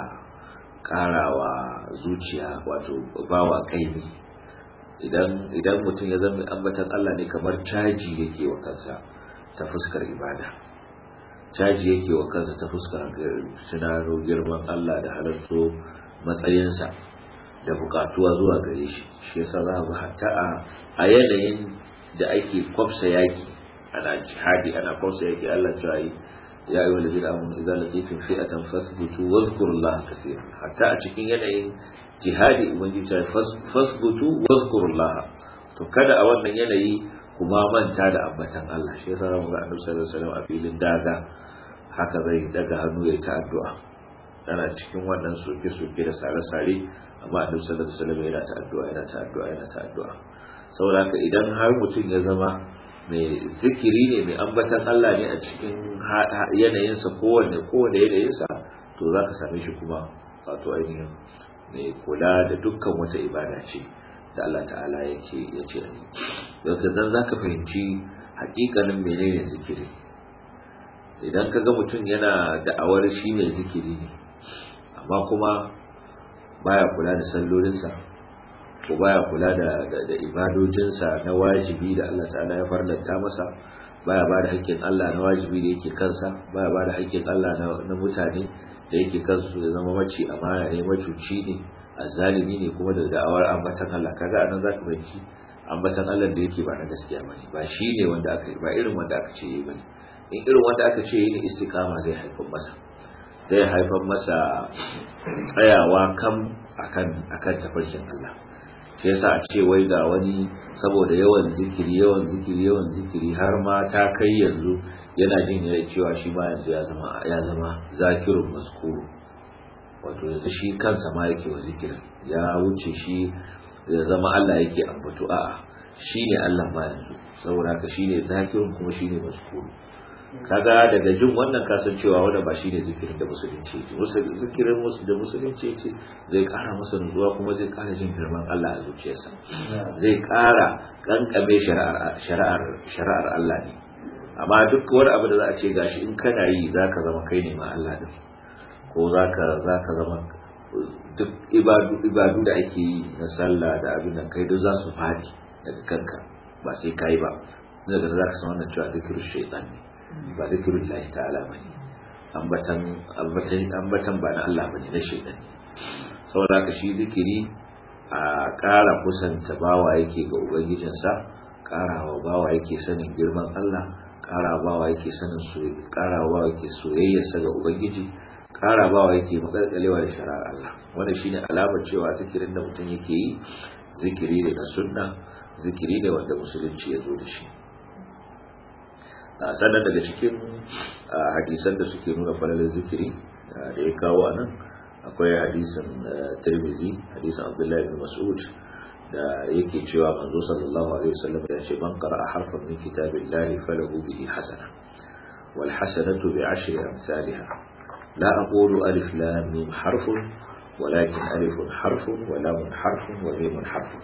karawa zuciya, wato bawa kaimi. idan mutum ya zama ambatan Allah ne, kamar caji yake wa kansa ta fuskar ibada, caji yake wa kansa ta fuskar sinaro girman Allah da halarto matsayinsa da bukatuwa zuwa gare shi. shi yasa za ga hatta a yanayin da ake kwafsa yaki, ana jihadi, ana kwafsa yaki, Allah ya yi ya ayyuhal ladina amanu idza laqitum fi'atan fasbutu wadhkurullaha kaseeran. hatta a cikin yanayin jihadi ubangiji ta fasbutu wadhkurullaha, to kada a wannan yanayi kuma manta da ambatan Allah. shi yasa zamu ga Annabi sallallahu alaihi wasallam a filin daga haka zai daga hannu ya ta addu'a, ana cikin wannan soke da sare-sare, amma Annabi sallallahu alaihi wasallam yana ta addu'a. saboda haka idan har mutum ya zama mai zikiri ne, mai ambatan Allah ne a cikin yanayinsa, kowane yanayinsa, to za ka same shi kuma wato ainihin mai kula da dukkan wata ibada ce da Allah ta'ala ya ce a yi. don za ka fahimci hakikanin menene zikiri. idan ka ga mutum yana da'awar shi mai zikiri ne, amma kuma baya kula da sallolinsa ko baya kula da ibadojinsa na wajibi da Allah ta'ala ya farlanta masa, baya ba da haƙƙin Allah na wajibi da yake kansa, baya ba da haƙƙin Allah na mutane da yake kansu, ya zama mace amana ne, macuci ne, azzalimi ne, kuma da da'awar ambatan Allah. Kaga anan zaka banci ambatan Allah da yake ba na gaskiya bane, ba shi ne wanda aka ba irin wanda aka ce yi bane. In irin wanda aka ce yi ne, istiqama zai haifar masa tsayawa akan tafarkin Allah. Shi yasa a ce wai ga wani saboda yawan zikiri har ma ta kai yanzu yana jin cewa shi ma yanzu ya zama zakirun maskuru, wato yanzu shi kansa ma yake wa zikirin, ya wuce shi ya zama Allah yake ambato, a'a shi ne Allah ma yanzu, saboda haka shi ne zakirun kuma shi ne maskuru. Kaga daga jin wannan kasancewa wanda ba shine zikirin da musulunci ce, zikirin da musulunci ce zai kara masa nutsuwa, kuma zai kara jin girman Allah a zuciyarsa, zai kara kankame shari'ar Allah ne. Amma duk wani abu da za a ce gashi in kana yi zaka zama kai ne ma Allah din, ko zaka zama duk ibadu da ake yi na sallah da abin nan kai duk za su fadi daga kanka, ba sai kai ba. Daga zaka san wannan cewa zikirin shaytan ne, ba zikirin lahi ta'ala ba ne, ambatan ba na Allah ba ne, na shaidan ne. Saboda ka shi zikiri a ƙara kusanta bawa yake ga ubangijinsa, ƙarawa bawa yake sanin girman Allah, ƙarawa bawa yake soyayyarsa ga ubangiji, ƙara bawa yake makalkalewa da shari'ar Allah. Wannan shine alamar cewa zikirin da mutum yake yi zikiri ne na sunna, zikiri ne wanda musulunci ya zo da shi. Sannan daga cikin hadisan da suke nuna falalar zikiri da ya kawo a nan akwai hadisin Tirmidhi, hadisin Abdullahi ibn Mas'ud da yake cewa manzo sallallahu alaihi wasallam ya ce man qara'a harfan min kitabillahi falahu bihi hasana wal hasanatu bi ashri amsalha la aqulu alif lam mim harfun walakin alifun harfun wa lamun harfun wa mimun harfun.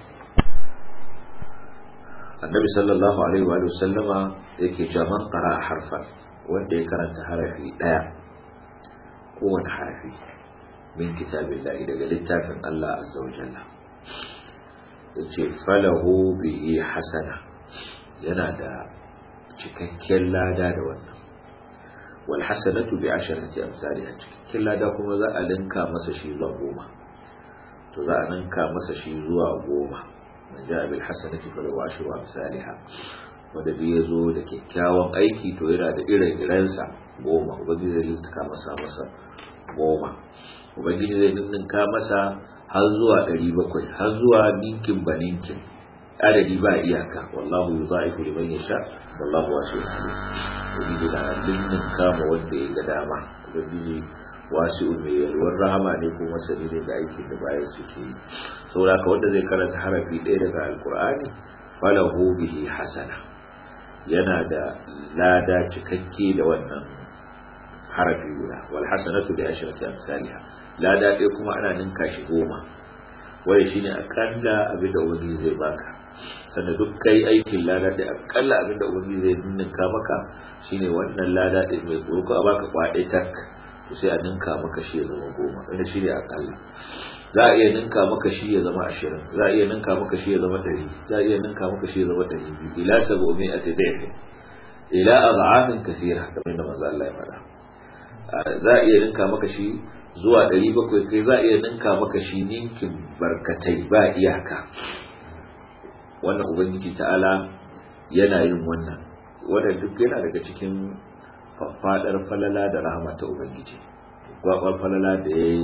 Annabi sallallahu alaihi wa sallama yake cewa man qara'a harfan, wanda ya karanta harafi daya, kowane harafi min kitabillahi daga littafin Allah azza wa jalla, yace falahu bihi hasana, yana da cikakken lada da wannan. Wal hasanatu bi asharati amsalha, cikakken lada kuma za a linka masa shi zuwa 10, to za a linka masa shi zuwa 10. Man ja'a bil hasanati falahu ashru amsalha, wanda duk yazo da kyakkyawan aiki to yana da ire-irensa 10. Ubangiji zai linka masa 10, ubangiji zai ninka masa har zuwa 700, har zuwa ninkin baninkin, adadi ba iyaka. Wallahu yudha'ifu liman yasha wallahu wasi'un alim. Ubangiji da ninka ma wanda ya ga dama, ubangiji wasi'un mai yalwar rahama ne, kuma sani ne da aikin da bayan suke yi. Saboda ka wanda zai karanta harafi ɗaya daga alkur'ani falahu bihi hasana, yana da lada cikakke da wannan harafi guda. Wal hasanatu bi ashrati amsalha, lada ɗaya kuma ana ninka shi 10. wanda shine akalla abinda ubangiji zai baka. Sannan duk kai aikin lada ɗaya, akalla abinda ubangiji zai ninka maka shine wannan lada ɗaya mai ko a baka kwaɗe tak, to sai a ninka maka shi ya zama 10, wanda shine akalla. Za a iya ninka maka shi ya zama 20, za a iya ninka maka shi ya zama 100, za a iya ninka maka shi ya zama 200, ila 700 da'if, ila ad'afin kaseera, kamar da manzo Allah ya faɗa. Za a iya ninka maka shi zuwa 700, kai za a iya ninka maka shi ninkin barkatai ba iyaka. Wannan ubangiji ta'ala yana yin wannan, wanda duk yana daga cikin faɗar falala da rahama ta ubangiji. Gwabar falala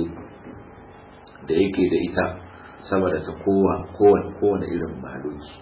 da yake da ita sama da ta kowane irin mahaluki.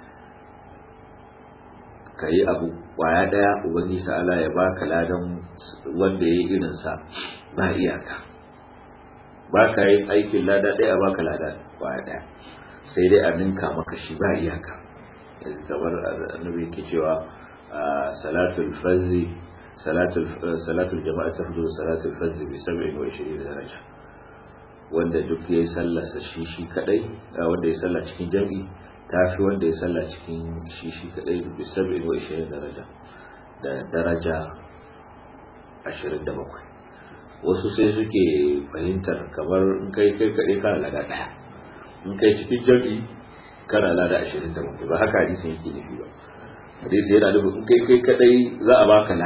Ka yi abu kwaya daya, ubangiji ta'ala ya baka ladan wanda ya yi irinsa ba iyaka. Ba ka yin aikin lada daya, baka lada kwaya daya, sai dai a ninka maka shi ba iyaka. Kamar annabi yake cewa salatul fajr, salatul jama'a tafdhu salatul fajr bi 27 daraja. Wanda duk yayi sallarsa shi kadai, wanda ya salla cikin jami'i tafi wanda ya salla cikin shi kadai bi 27 daraja, da daraja 27. wasu sai suke fahimtar kamar in kai kaɗai kana lada ɗaya, in kai cikin jami'i kana lada 27. Ba haka hadisin yake nufi ba. Hadisi yana nufin in kai kaɗai za a baka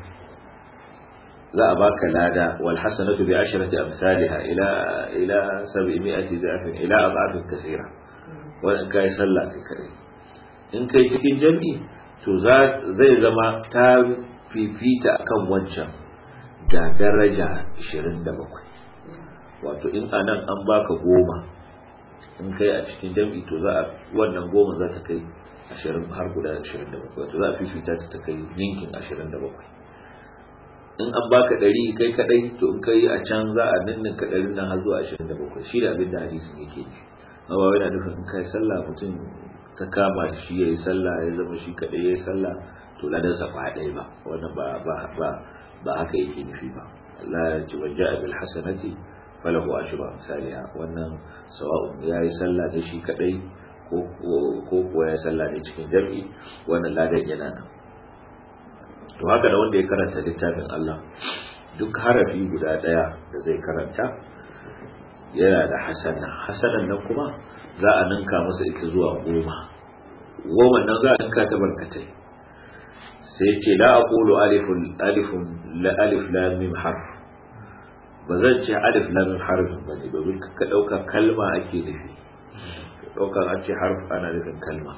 lada wal hasanatu bi ashrati amsalha ila 700 da'afin ila ad'afin kaseera. Wannan kai sallah kai kaɗai, in kai cikin jami'i to zai zama ta fifita akan wancan da daraja 27. Wato in anan an baka 10 in kai a cikin jam'i to za a wannan 10 za ta kai 20 har guda 27. Wato za a fifita ta kai ninkin 27. In an baka 100 kai kadai to in kai a can za a ninninka 100 nan har zuwa 27. Shi da abin da hadisin yake yi. Amma yana nufin in kai sallah mutum ta kama shi yayi sallah ya zama shi kadai yayi sallah to ladan sa ba dai ba. Wannan ba haka yake nufi ba. Allah ya ce waja'a bil hasanati falahu ashru amsalha. Wannan sawa'un yayi sallah da shi kadai ko kuwa ya sallah ne cikin jami'i, wannan ladan yana nan. To haka da wanda ya karanta littafin Allah, duk harafi guda daya da zai karanta yana da hasanan nan kuma za a ninka masa ita zuwa 10 nan za a ninka ta barkatai. sai ce la aqulu alifun la alif lam mim harf, ba zan ce alif lam mim harf bane, domin ka dauka kalma ake nufi. Ka dauka an ce harf ana nufin kalma,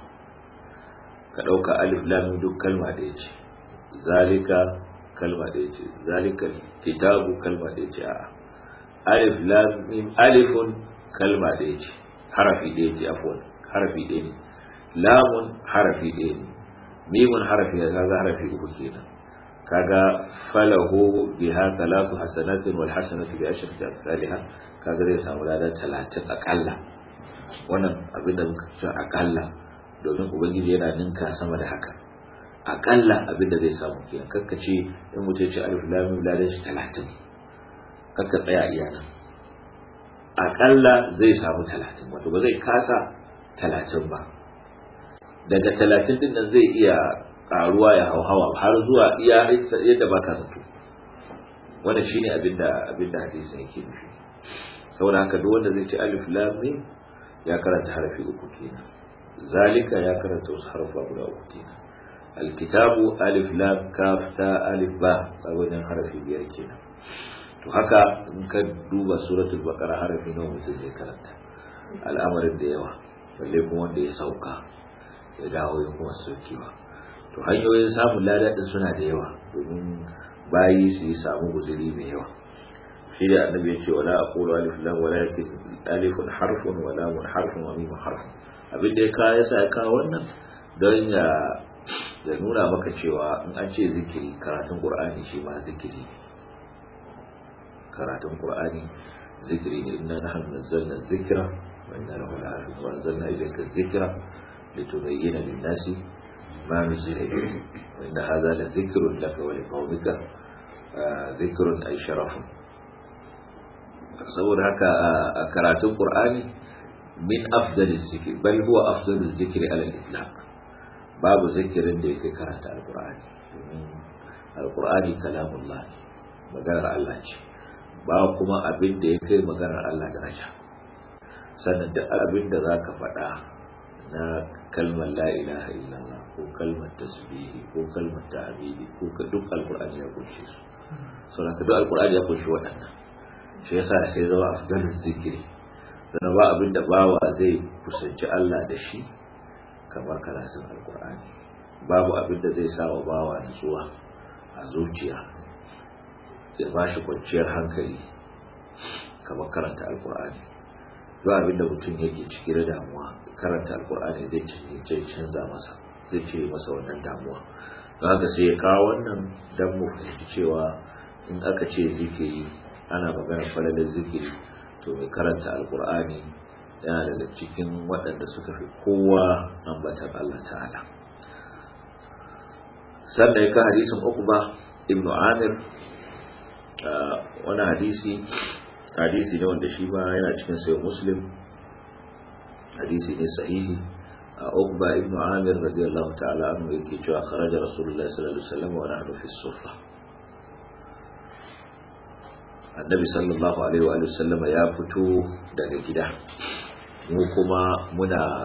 ka dauka alif lam mim duk kalma da yace, zalika kalma da yace, zalika kitabu kalma da yace. a alif lam mim alifun kalma da yace, harafi da yace, afwan harafi da ne, lamun harafi da ne, mimun harafi ya kaga harafi uku kenan. kaga falahu biha salatu hasanatin wal hasanatu bi ashrati amsalha, kaga zai samu ladan 30 akalla. wannan abin da muka ce akalla, domin ubangiji yana ninka sama da haka. akalla abin da zai samu kenan. kakka ce in mutum ya ce alif lam mim ladan shi 30, kakka tsaya iya nan. akalla zai samu 30, wato ba zai kasa 30 ba. daga 30 din nan zai iya karuwa ya hauhawa har zuwa iya yadda baka zato. wannan shine abinda hadisin yake nufi. saboda haka duk wanda zai ce alif lam mim ya karanta harafi uku kenan, zalika ya karanta wasu harfa guda uku kenan, alkitabu alif lam kaf ta alif ba wajen harafi 5 kenan. to haka in ka duba suratul baqara harafi nawa mutum zai karanta, al'amarin da yawa, balle kuma wanda ya sauka ya dawo ya kuma saukewa. to hanyoyin samun ladadin suna da yawa, domin bayi su yi samu guzuri mai yawa. shi da annabi ya ce wala aqulu alif lam walakin alifun harfun wa lamun harfun wa mimun harfun. abin da ya sa ya kawo wannan don ya nuna maka cewa in an ce zikiri, karatun qur'ani shi ma zikiri ne. karatun qur'ani zikiri ne. inna nahnu nazzalna dhikra wa inna lahu lahafizun wa anzalna ilayka dhikra litubayyana lin-nasi ma nuzila ilayhim wa inna hadha la dhikrun laka wa liqawmika, dhikrun ay sharafun. saboda haka a karatun qur'ani min afdaliz zikr, bal huwa afdaluz zikri ala al-itlaq. babu zikirin da yake karanta al-qur'ani, domin al-qur'ani kalamullah, maganar Allah ce. ba kuma abin da yake maganar Allah daraja. sannan da abin da zaka faɗa na kalmar la ilaha illallah ko kalmar tasbihi ko kalmar tahmidi ko duk al-qur'ani ya kunshe su. saboda duk al-qur'ani ya kunshi waɗannan. shi yasa sai zama afdalul zikri. dan ba abin da bawa zai kusanci Allah da shi kamar karatun alqur'ani. babu abin da zai sa wa bawa nutsuwa a zuciya, ya ba shi kwanciyar hankali kamar karanta alqur'ani. duk abin da mutum yake ciki da damuwa, karanta alqur'ani zai canza masa, zai cire masa wannan damuwa. don haka sai ya kawo wannan dan mu fahimci cewa in aka ce zikiri ana magana falalar zikiri, to mai karanta alkur'ani yana daga cikin waɗanda suka fi kowa ambatan Allah ta'ala. sannan ya ka hadisin Uqba ibn Amir. wani hadisi ne wanda shi ba yana cikin sahih Muslim, hadisi ne sahihi. Uqba ibn Amir radiyallahu ta'ala anhu yake cewa kharaja Rasulullah sallallahu alaihi wasallam wa nahnu fi as-suffa. annabi sallallahu alaihi wa sallama ya fito daga gida, mu kuma muna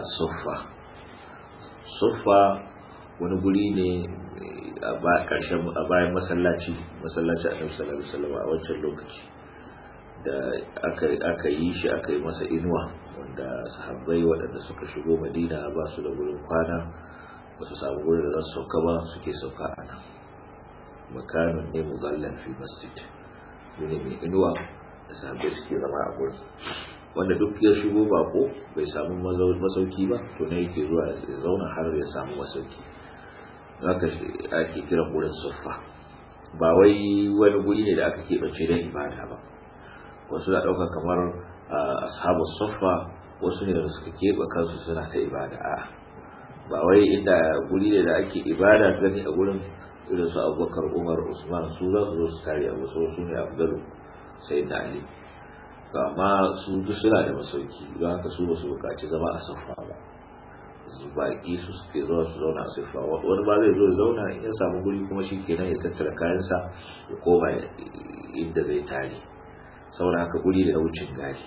suffa wani guri ne a bayan masallaci annabi sallallahu alaihi wa sallama a wancan lokaci da aka yi shi, aka yi masa inuwa, wanda sahabbai waɗanda suka shigo madina ba su da wurin kwana, ba su samu wurin da za su sauka ba, suke sauka a nan. Makanun ne muzallan fi masjid, ne mai inuwa da sahabbai suke zama a gurin, wanda duk ya shigo bako bai samu masauki ba to ne yake zuwa ya zauna har ya samu masauki. Haka ake kiran gurin suffa. Ba wai wani guri ne da aka keɓance don ibada ba. Wasu da ɗauka kamar ashabu suffa wasu ne da suka keɓe kansu suna ta ibada. A'a, ba wai inda guri ne da ake ibada gani a gurin irin su Abubakar, Umar, Usman su za su zo su tare a wasu, su ne Abdullu sai da Ali. Amma su duk suna da masauki, don haka su ba su buƙaci zama a suffa ba. Baƙi su suke zuwa su zauna a siffa, wani ba zai zo ya zauna in ya samu guri kuma shi kenan ya tattara kayansa ya koma inda zai tare, saboda haka guri da wucin gari.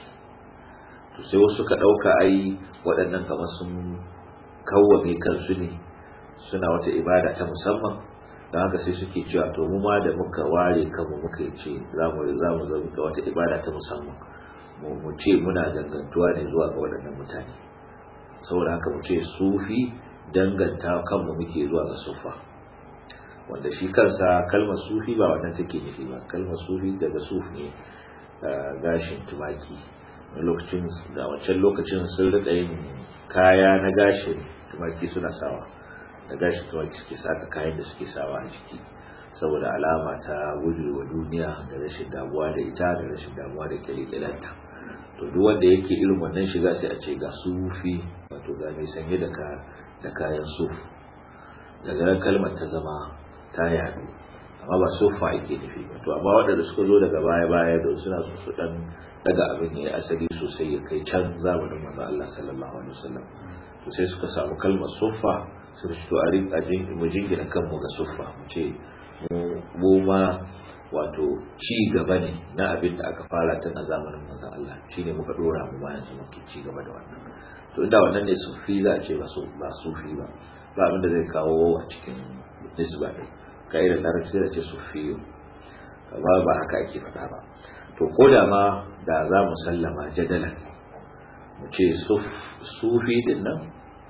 To sai wasu ka ɗauka ai waɗannan kamar sun kawwame kansu ne, suna wata ibada ta musamman, don haka sai suke cewa to mu ma da muka ware kanmu muka ce za mu zama wata ibada ta musamman, mu ce muna dangantuwa ne zuwa ga waɗannan mutane, saboda haka mu ce sufi danganta kanmu muke zuwa ga sufa, wanda shi kansa kalmar sufi ba wannan take nufi ba. Kalmar sufi daga suf ne, gashin tumaki. Lokacin da wancan lokacin sun rika yin kaya na gashin tumaki suna sawa, da gashin tumaki suke saka kayan da suke sawa a jiki, saboda alama ta gujewa duniya da rashin damuwa da ita, da rashin damuwa da kyalkyalanta. To duk wanda yake irin wannan shiga sai a ce ga sufi, wato ga mai sanye da kayan suf. Daga nan kalmar ta zama ta yadu, amma ba sufa ake nufi ba. To amma waɗanda suka zo daga baya da suna so su dan daga abin ya asali sosai ya kai can zamanin manzo Allah sallallahu alaihi wasallam, to sai suka samu kalmar sufa, su to a mu jingina kanmu ga sufa, mu ce mu ma wato ci gaba ne na abin da aka fara tun a zamanin manzon Allah, shine muka dora mu bayan su muke ci gaba da wannan. To inda wannan ne sufi za a ce ba sufi ba abin da zai kawo a cikin nisba ne, kaidar larabci da ce sufi ba haka ake faɗa ba. To ko da ma da za mu sallama jadalan mu ce sufi din nan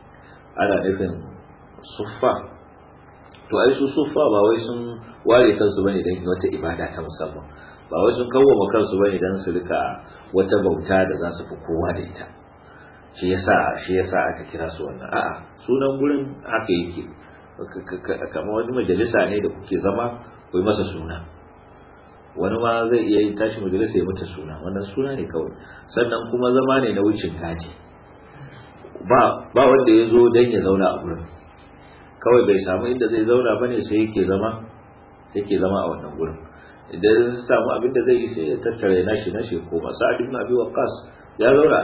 ana nufin suffa, to ai su suffa ba wai sun ware kansu bane dan wata ibada ta musamman, ba wai sun kawwama kansu bane dan su rika wata bauta da za su fi kowa da ita, shi yasa aka kira su wannan. A'a, sunan gurin haka yake, kamar wani majalisa ne da kuke zama ku yi masa suna, wani ma zai iya yin tashi majalisa ya mata suna, wannan suna ne kawai. Sannan kuma zama ne na wucin gadi, ba wanda ya zo dan ya zauna a gurin, kawai bai samu inda zai zauna bane sai yake zama a wannan gurin. Idan ya samu abin da zai yi sai ya tattara nashi ko Sa'ad ibn Abi Waqqas ya zauna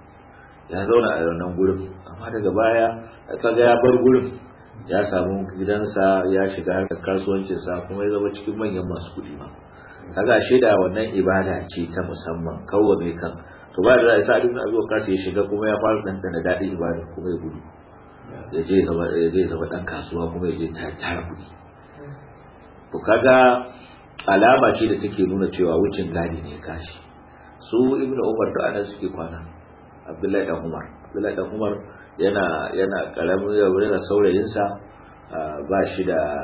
a wannan gurin, amma daga baya kaga ya bar gurin, ya samu gidansa, ya shiga harkar kasuwancinsa, kuma ya zama cikin manyan masu kuɗi ma. Kaga shaida wannan ibada ce ta musamman, kawwame kan. To ba da Sa'ad ibn Abi Waqqas ya shiga kuma ya fara dandana daɗin ibada kuma ya gudu, ya je zama dan kasuwa kuma ya je tara kuɗi. To kaga alama ce da take nuna cewa wucin gadi ne kashi. Su Ibn Umar da Anas suke kwana, Abdullahi dan Umar yana karamin yana saurayinsa, ba shi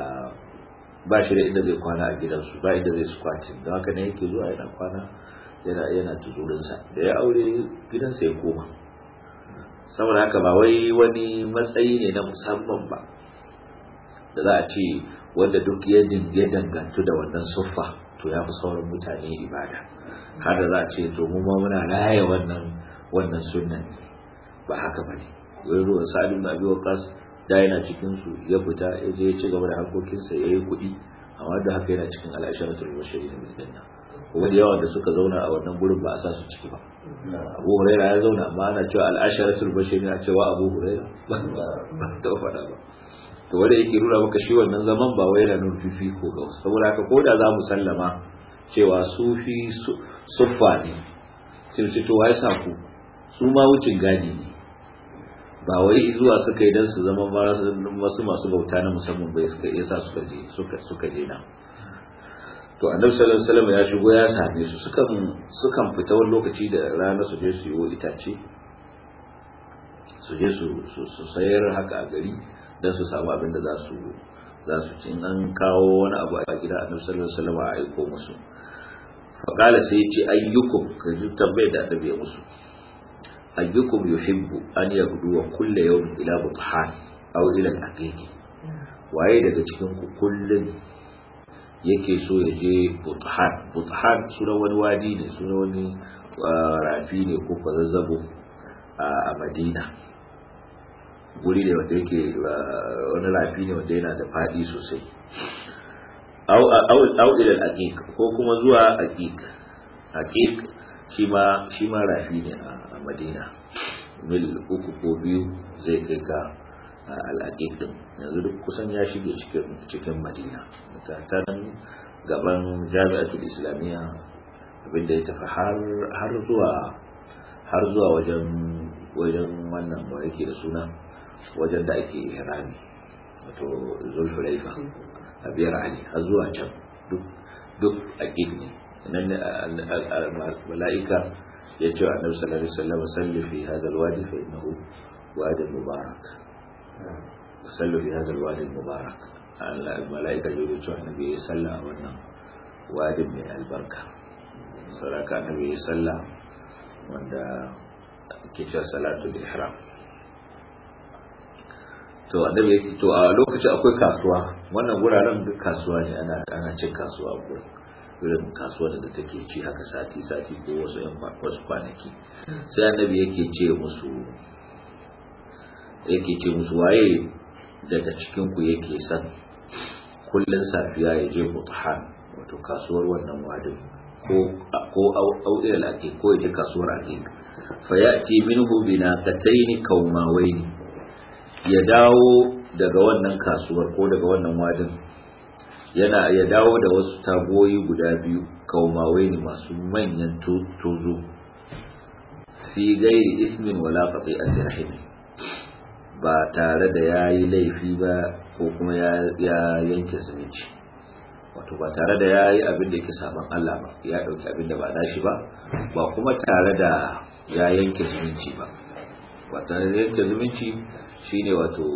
da inda zai kwana a gidansu, ba inda zai su kwaci, don haka ne yake zuwa yana kwana yana tuzurinsa. Da ya aure gidansa ya koma, saboda haka ba wai wani matsayi ne na musamman ba da za a ce wanda duk ya dangantu da wannan suffa to ya fi sauran mutane ibada, har da za a ce to mu ma muna raya wannan sunnan. Ba haka bane. wai ruwan Sa'ad ibn Abi Waqqas da yana cikin su ya fita ya je ya ci gaba da harkokinsa, yayi kuɗi, amma da haka yana cikin al-asharatul mubashirin bil janna. kuma da yawa da suka zauna a wannan gurin ba a sa su ciki ba. Abu Huraira ya zauna, amma ana cewa al-asharatul bashirin, a cewa Abu Huraira ba ta faɗa ba. To wanda yake nuna maka shi wannan zaman ba wai yana nuna fifiko ga wasu, saboda haka ko da za mu sallama cewa sufi suffa ne sai ce to wai sa ku su ma wucin gadi ne ba wai zuwa suka yi dan su zama wasu masu bauta na musamman bai suka yasa suka je na to annabi sallallahu alaihi wasallam ya shigo ya same su sukan fita wani lokaci da rana su je su yi itace su je su sayar haka a gari dan su samu abin da za su ci an kawo wani abu a gida annabi sallallahu alaihi wasallam a aiko musu fa qala sai ce ayyukum kaji tambayar da annabi ya musu ayyukum yuhibbu an yaghdu wa kullu yawmin ila buthan aw ila al-aqiq waye daga cikin ku kullun yake so ya je buthan sunan wani wadi ne sunan wani rafi ne ko kwazazzabo a Madina guri ne wanda yake wani rafi ne wanda yana da fadi sosai au ila al-aqiq ko kuma zuwa aqiq shi ma rafi ne a Madina mil 3 ko 2 zai kai ga al-aqiq din yanzu duk kusan ya shige cikin Madina ta nan gaban Jami'atul Islamiyya abinda ya tafi har zuwa wajen wannan wa yake da suna wajen da ake ihrami wato Zulhulaifa a biyar Ali har zuwa can duk aqiq ne nan mala'ika ya ce wa annabi sallallahu alaihi wasallam salli fi hadha alwadi fa innahu wadi mubarak salli fi hadha alwadi mubarak mala'ika ya ce wa annabi ya salla a wannan wadi mai albarka saraka annabi ya salla wanda ke cewa salatul ihram to annabi yake to a lokacin akwai kasuwa wannan guraren duk kasuwa ne ana cin kasuwa a gurin irin kasuwar da take ci haka sati ko wasu kwanaki sai annabi yake ce musu waye daga cikin ku yake san kullun safiya ya je Buthan wato kasuwar wannan wadin ko au ila ake ko ya je kasuwar ake fa yati minhu binaqatayn kaumawaini ya dawo daga wannan kasuwar ko daga wannan wadin ya dawo da wasu tagoyi guda biyu kaumawai ne masu manyan tozo fi gairi ismin wala qati'ati rahim ba tare da yayi laifi ba ko kuma ya yanke zumunci wato ba tare da yayi abin da yake saban Allah ba ya dauki abin da ba nashi ba ba kuma tare da ya yanke zumunci ba tare da yanke zumunci shine wato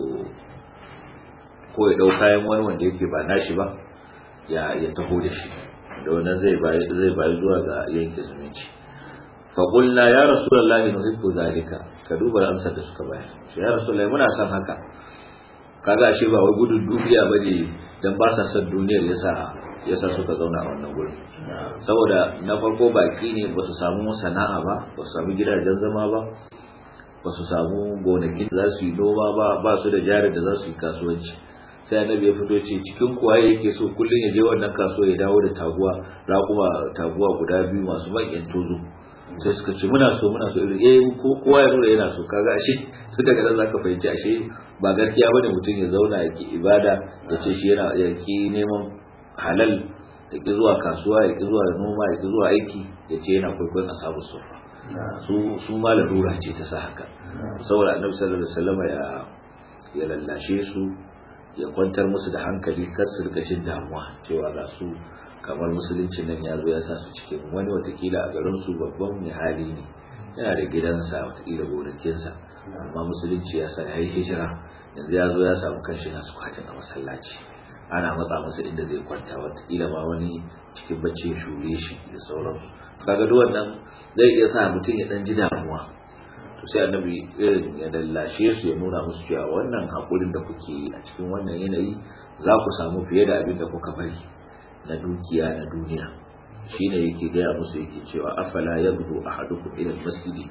ko ya dau kayan wani wanda yake ba nashi ba ya taho da shi da wannan zai bayi zuwa ga yanke zumunci fa qulna ya rasulullahi nuhibbu zalika ka duba amsar da suka bayar ya rasulullahi muna son haka kaga ashe ba wai gudun duniya bane dan ba sa son duniyar yasa suka zauna a wannan gurin saboda na farko baki ne ba su samu sana'a ba ba su samu gidajen zama ba ba su samu gonakin da za su yi noma ba su da jari da za su yi kasuwanci sai annabi ya fito ce cikin kuwa yake so kullun ya je wannan kasuwa ya dawo da taguwa guda biyu masu manyan tozo sai suka ce muna so irin ko kowa ya nuna yana so kaga ashe tun daga nan zaka fahimci ashe ba gaskiya bane mutum ya zauna ya ki ibada ya ce shi yana ya ki neman halal ya ki zuwa kasuwa ya ki zuwa noma ya ki zuwa aiki ya ce yana kwaikwayon ashabu sufa su ma lalura ce ta sa haka saboda annabi sallallahu alaihi wasallam ya lallashe su ya kwantar musu da hankali kar su rika jin damuwa cewa ga su kamar musulunci nan ya zo ya sa su cikin wani watakila a garin su babban mai hali ne yana da gidansa watakila gonakinsa amma musulunci ya sa ya yi hijira yanzu ya zo ya samu kanshi na su kwatin a masallaci ana matsa masa inda zai kwanta watakila ma wani cikin bacci ya shure shi da sauransu kaga duk wannan zai iya sa mutum ya dan ji damuwa to sai annabi irin ya dallashe su ya nuna musu cewa wannan hakurin da kuke a cikin wannan yanayi za ku samu fiye da abin da kuka bari na dukiya na duniya shine yake gaya musu yake cewa afala yabdu ahadukum ila almasjid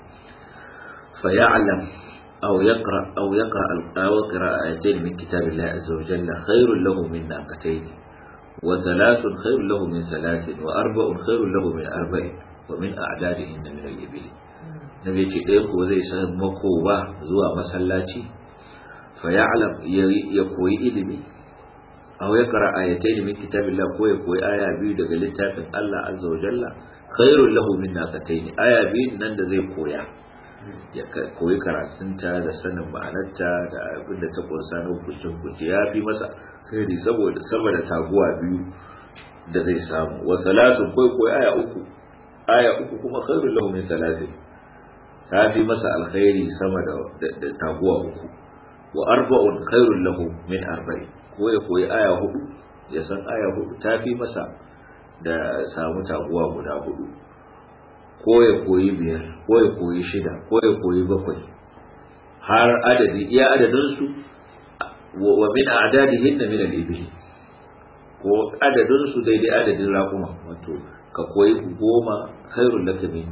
fa ya'lam aw yaqra ayatayn min kitabillahi azza wa jalla khairul lahu min naqatayn wa thalathun khairul lahu min thalathin wa arba'un khairul lahu min arba'in wa min a'dadihin min al-ibil nabi ce ɗaya ko zai san mako ba zuwa masallaci fa ya'lam ya koyi ilimi aw yaqra ayatayn min kitabillah ko ya koyi aya biyu daga littafin Allah azza wa jalla khairul lahu min naqatayn. Aya biyu nan da zai koya ya koyi karatunta da sanin ma'anarta da abin da ta kunsa na hukunci ya fi masa khairi saboda taguwa biyu da zai samu. Wa salasun koyi aya uku kuma khairul lahu min salasin, ta fi masa alkhairi sama da taguwa uku. Wa arba'un khairul lahu min arba'in, koyi aya hudu ya san aya hudu ta fi masa da samu taguwa guda hudu. Ko ya koyi biyar, ko ya koyi shida, ko ya koyi bakwai, har iya adadinsu. Wa min a'dadihin min al-ibil, ko adadinsu daidai adadin raƙuma. Wato ka koyi 10 khairul laka min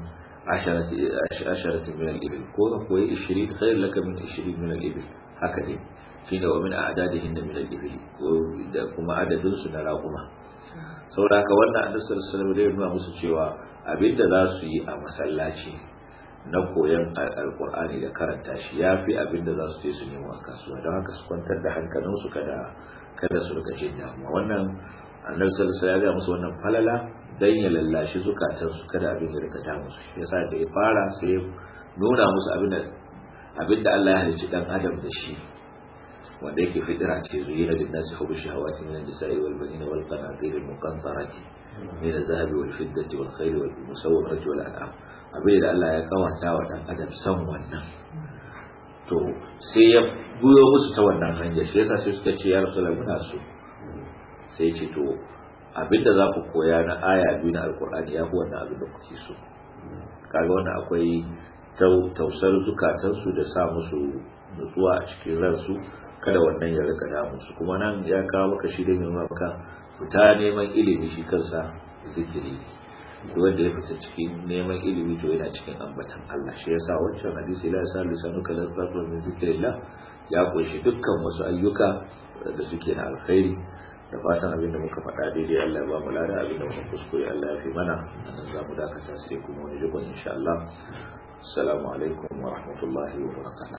10 min al-ibil, ko ka koyi 20 khairul laka min 20 min al-ibil. Haka dai shine wa min a'dadihin min al-ibil, ko da kuma adadinsu na raƙuma. Saboda haka wannan annabi sallallahu alaihi wasallam ya nuna musu cewa abinda za su yi a masallaci na koyon alkur'ani da karanta shi ya fi abinda za su je su nemo a kasuwa. Don haka su kwantar da hankalinsu kada su rika jin damuwa. Wannan annabi sallallahu alaihi wasallam ya ga musu wannan falala dan ya lallashi zukatansu kada abin ya rika damu su. Yasa da ya fara sai ya nuna musu abinda Allah ya halicci dan adam da shi, wanda yake fitira ce zuyina lin nasi hubbu shahawati min an-nisa'i wal banina wal qanatir al-muqantarati min az-zahabi wal fiddati wal khayli wal musawwamati wal an'am. Abin da Allah ya kawata wa dan adam san wannan, to sai ya buyo musu ta wannan hanya. Shi yasa sai suka ce ya Rasulullah muna so. Sai ce to abinda za ku koya na aya biyu na alkur'ani ya fi wannan abin da kuke so. Kaga wannan akwai tausar zukatansu da sa musu nutsuwa a cikin ransu, kada wannan ya rika damu su. Kuma nan ya kawo maka shi da mai maka fita neman ilimi shi kansa zikiri. Duk wanda ya fita cikin neman ilimi to yana cikin ambatan Allah. Shi yasa wancan hadisi la yasalu sanuka la tasru min zikrillah ya kunshi dukkan wasu ayyuka da suke na alkhairi. Da fatan abin da muka faɗa daidai Allah ya ba mu lada, abin da muka kuskure Allah ya fi mana. Nan za mu dakata sai kuma wani jikon insha Allah. Assalamu alaikum wa rahmatullahi wa barakatuh.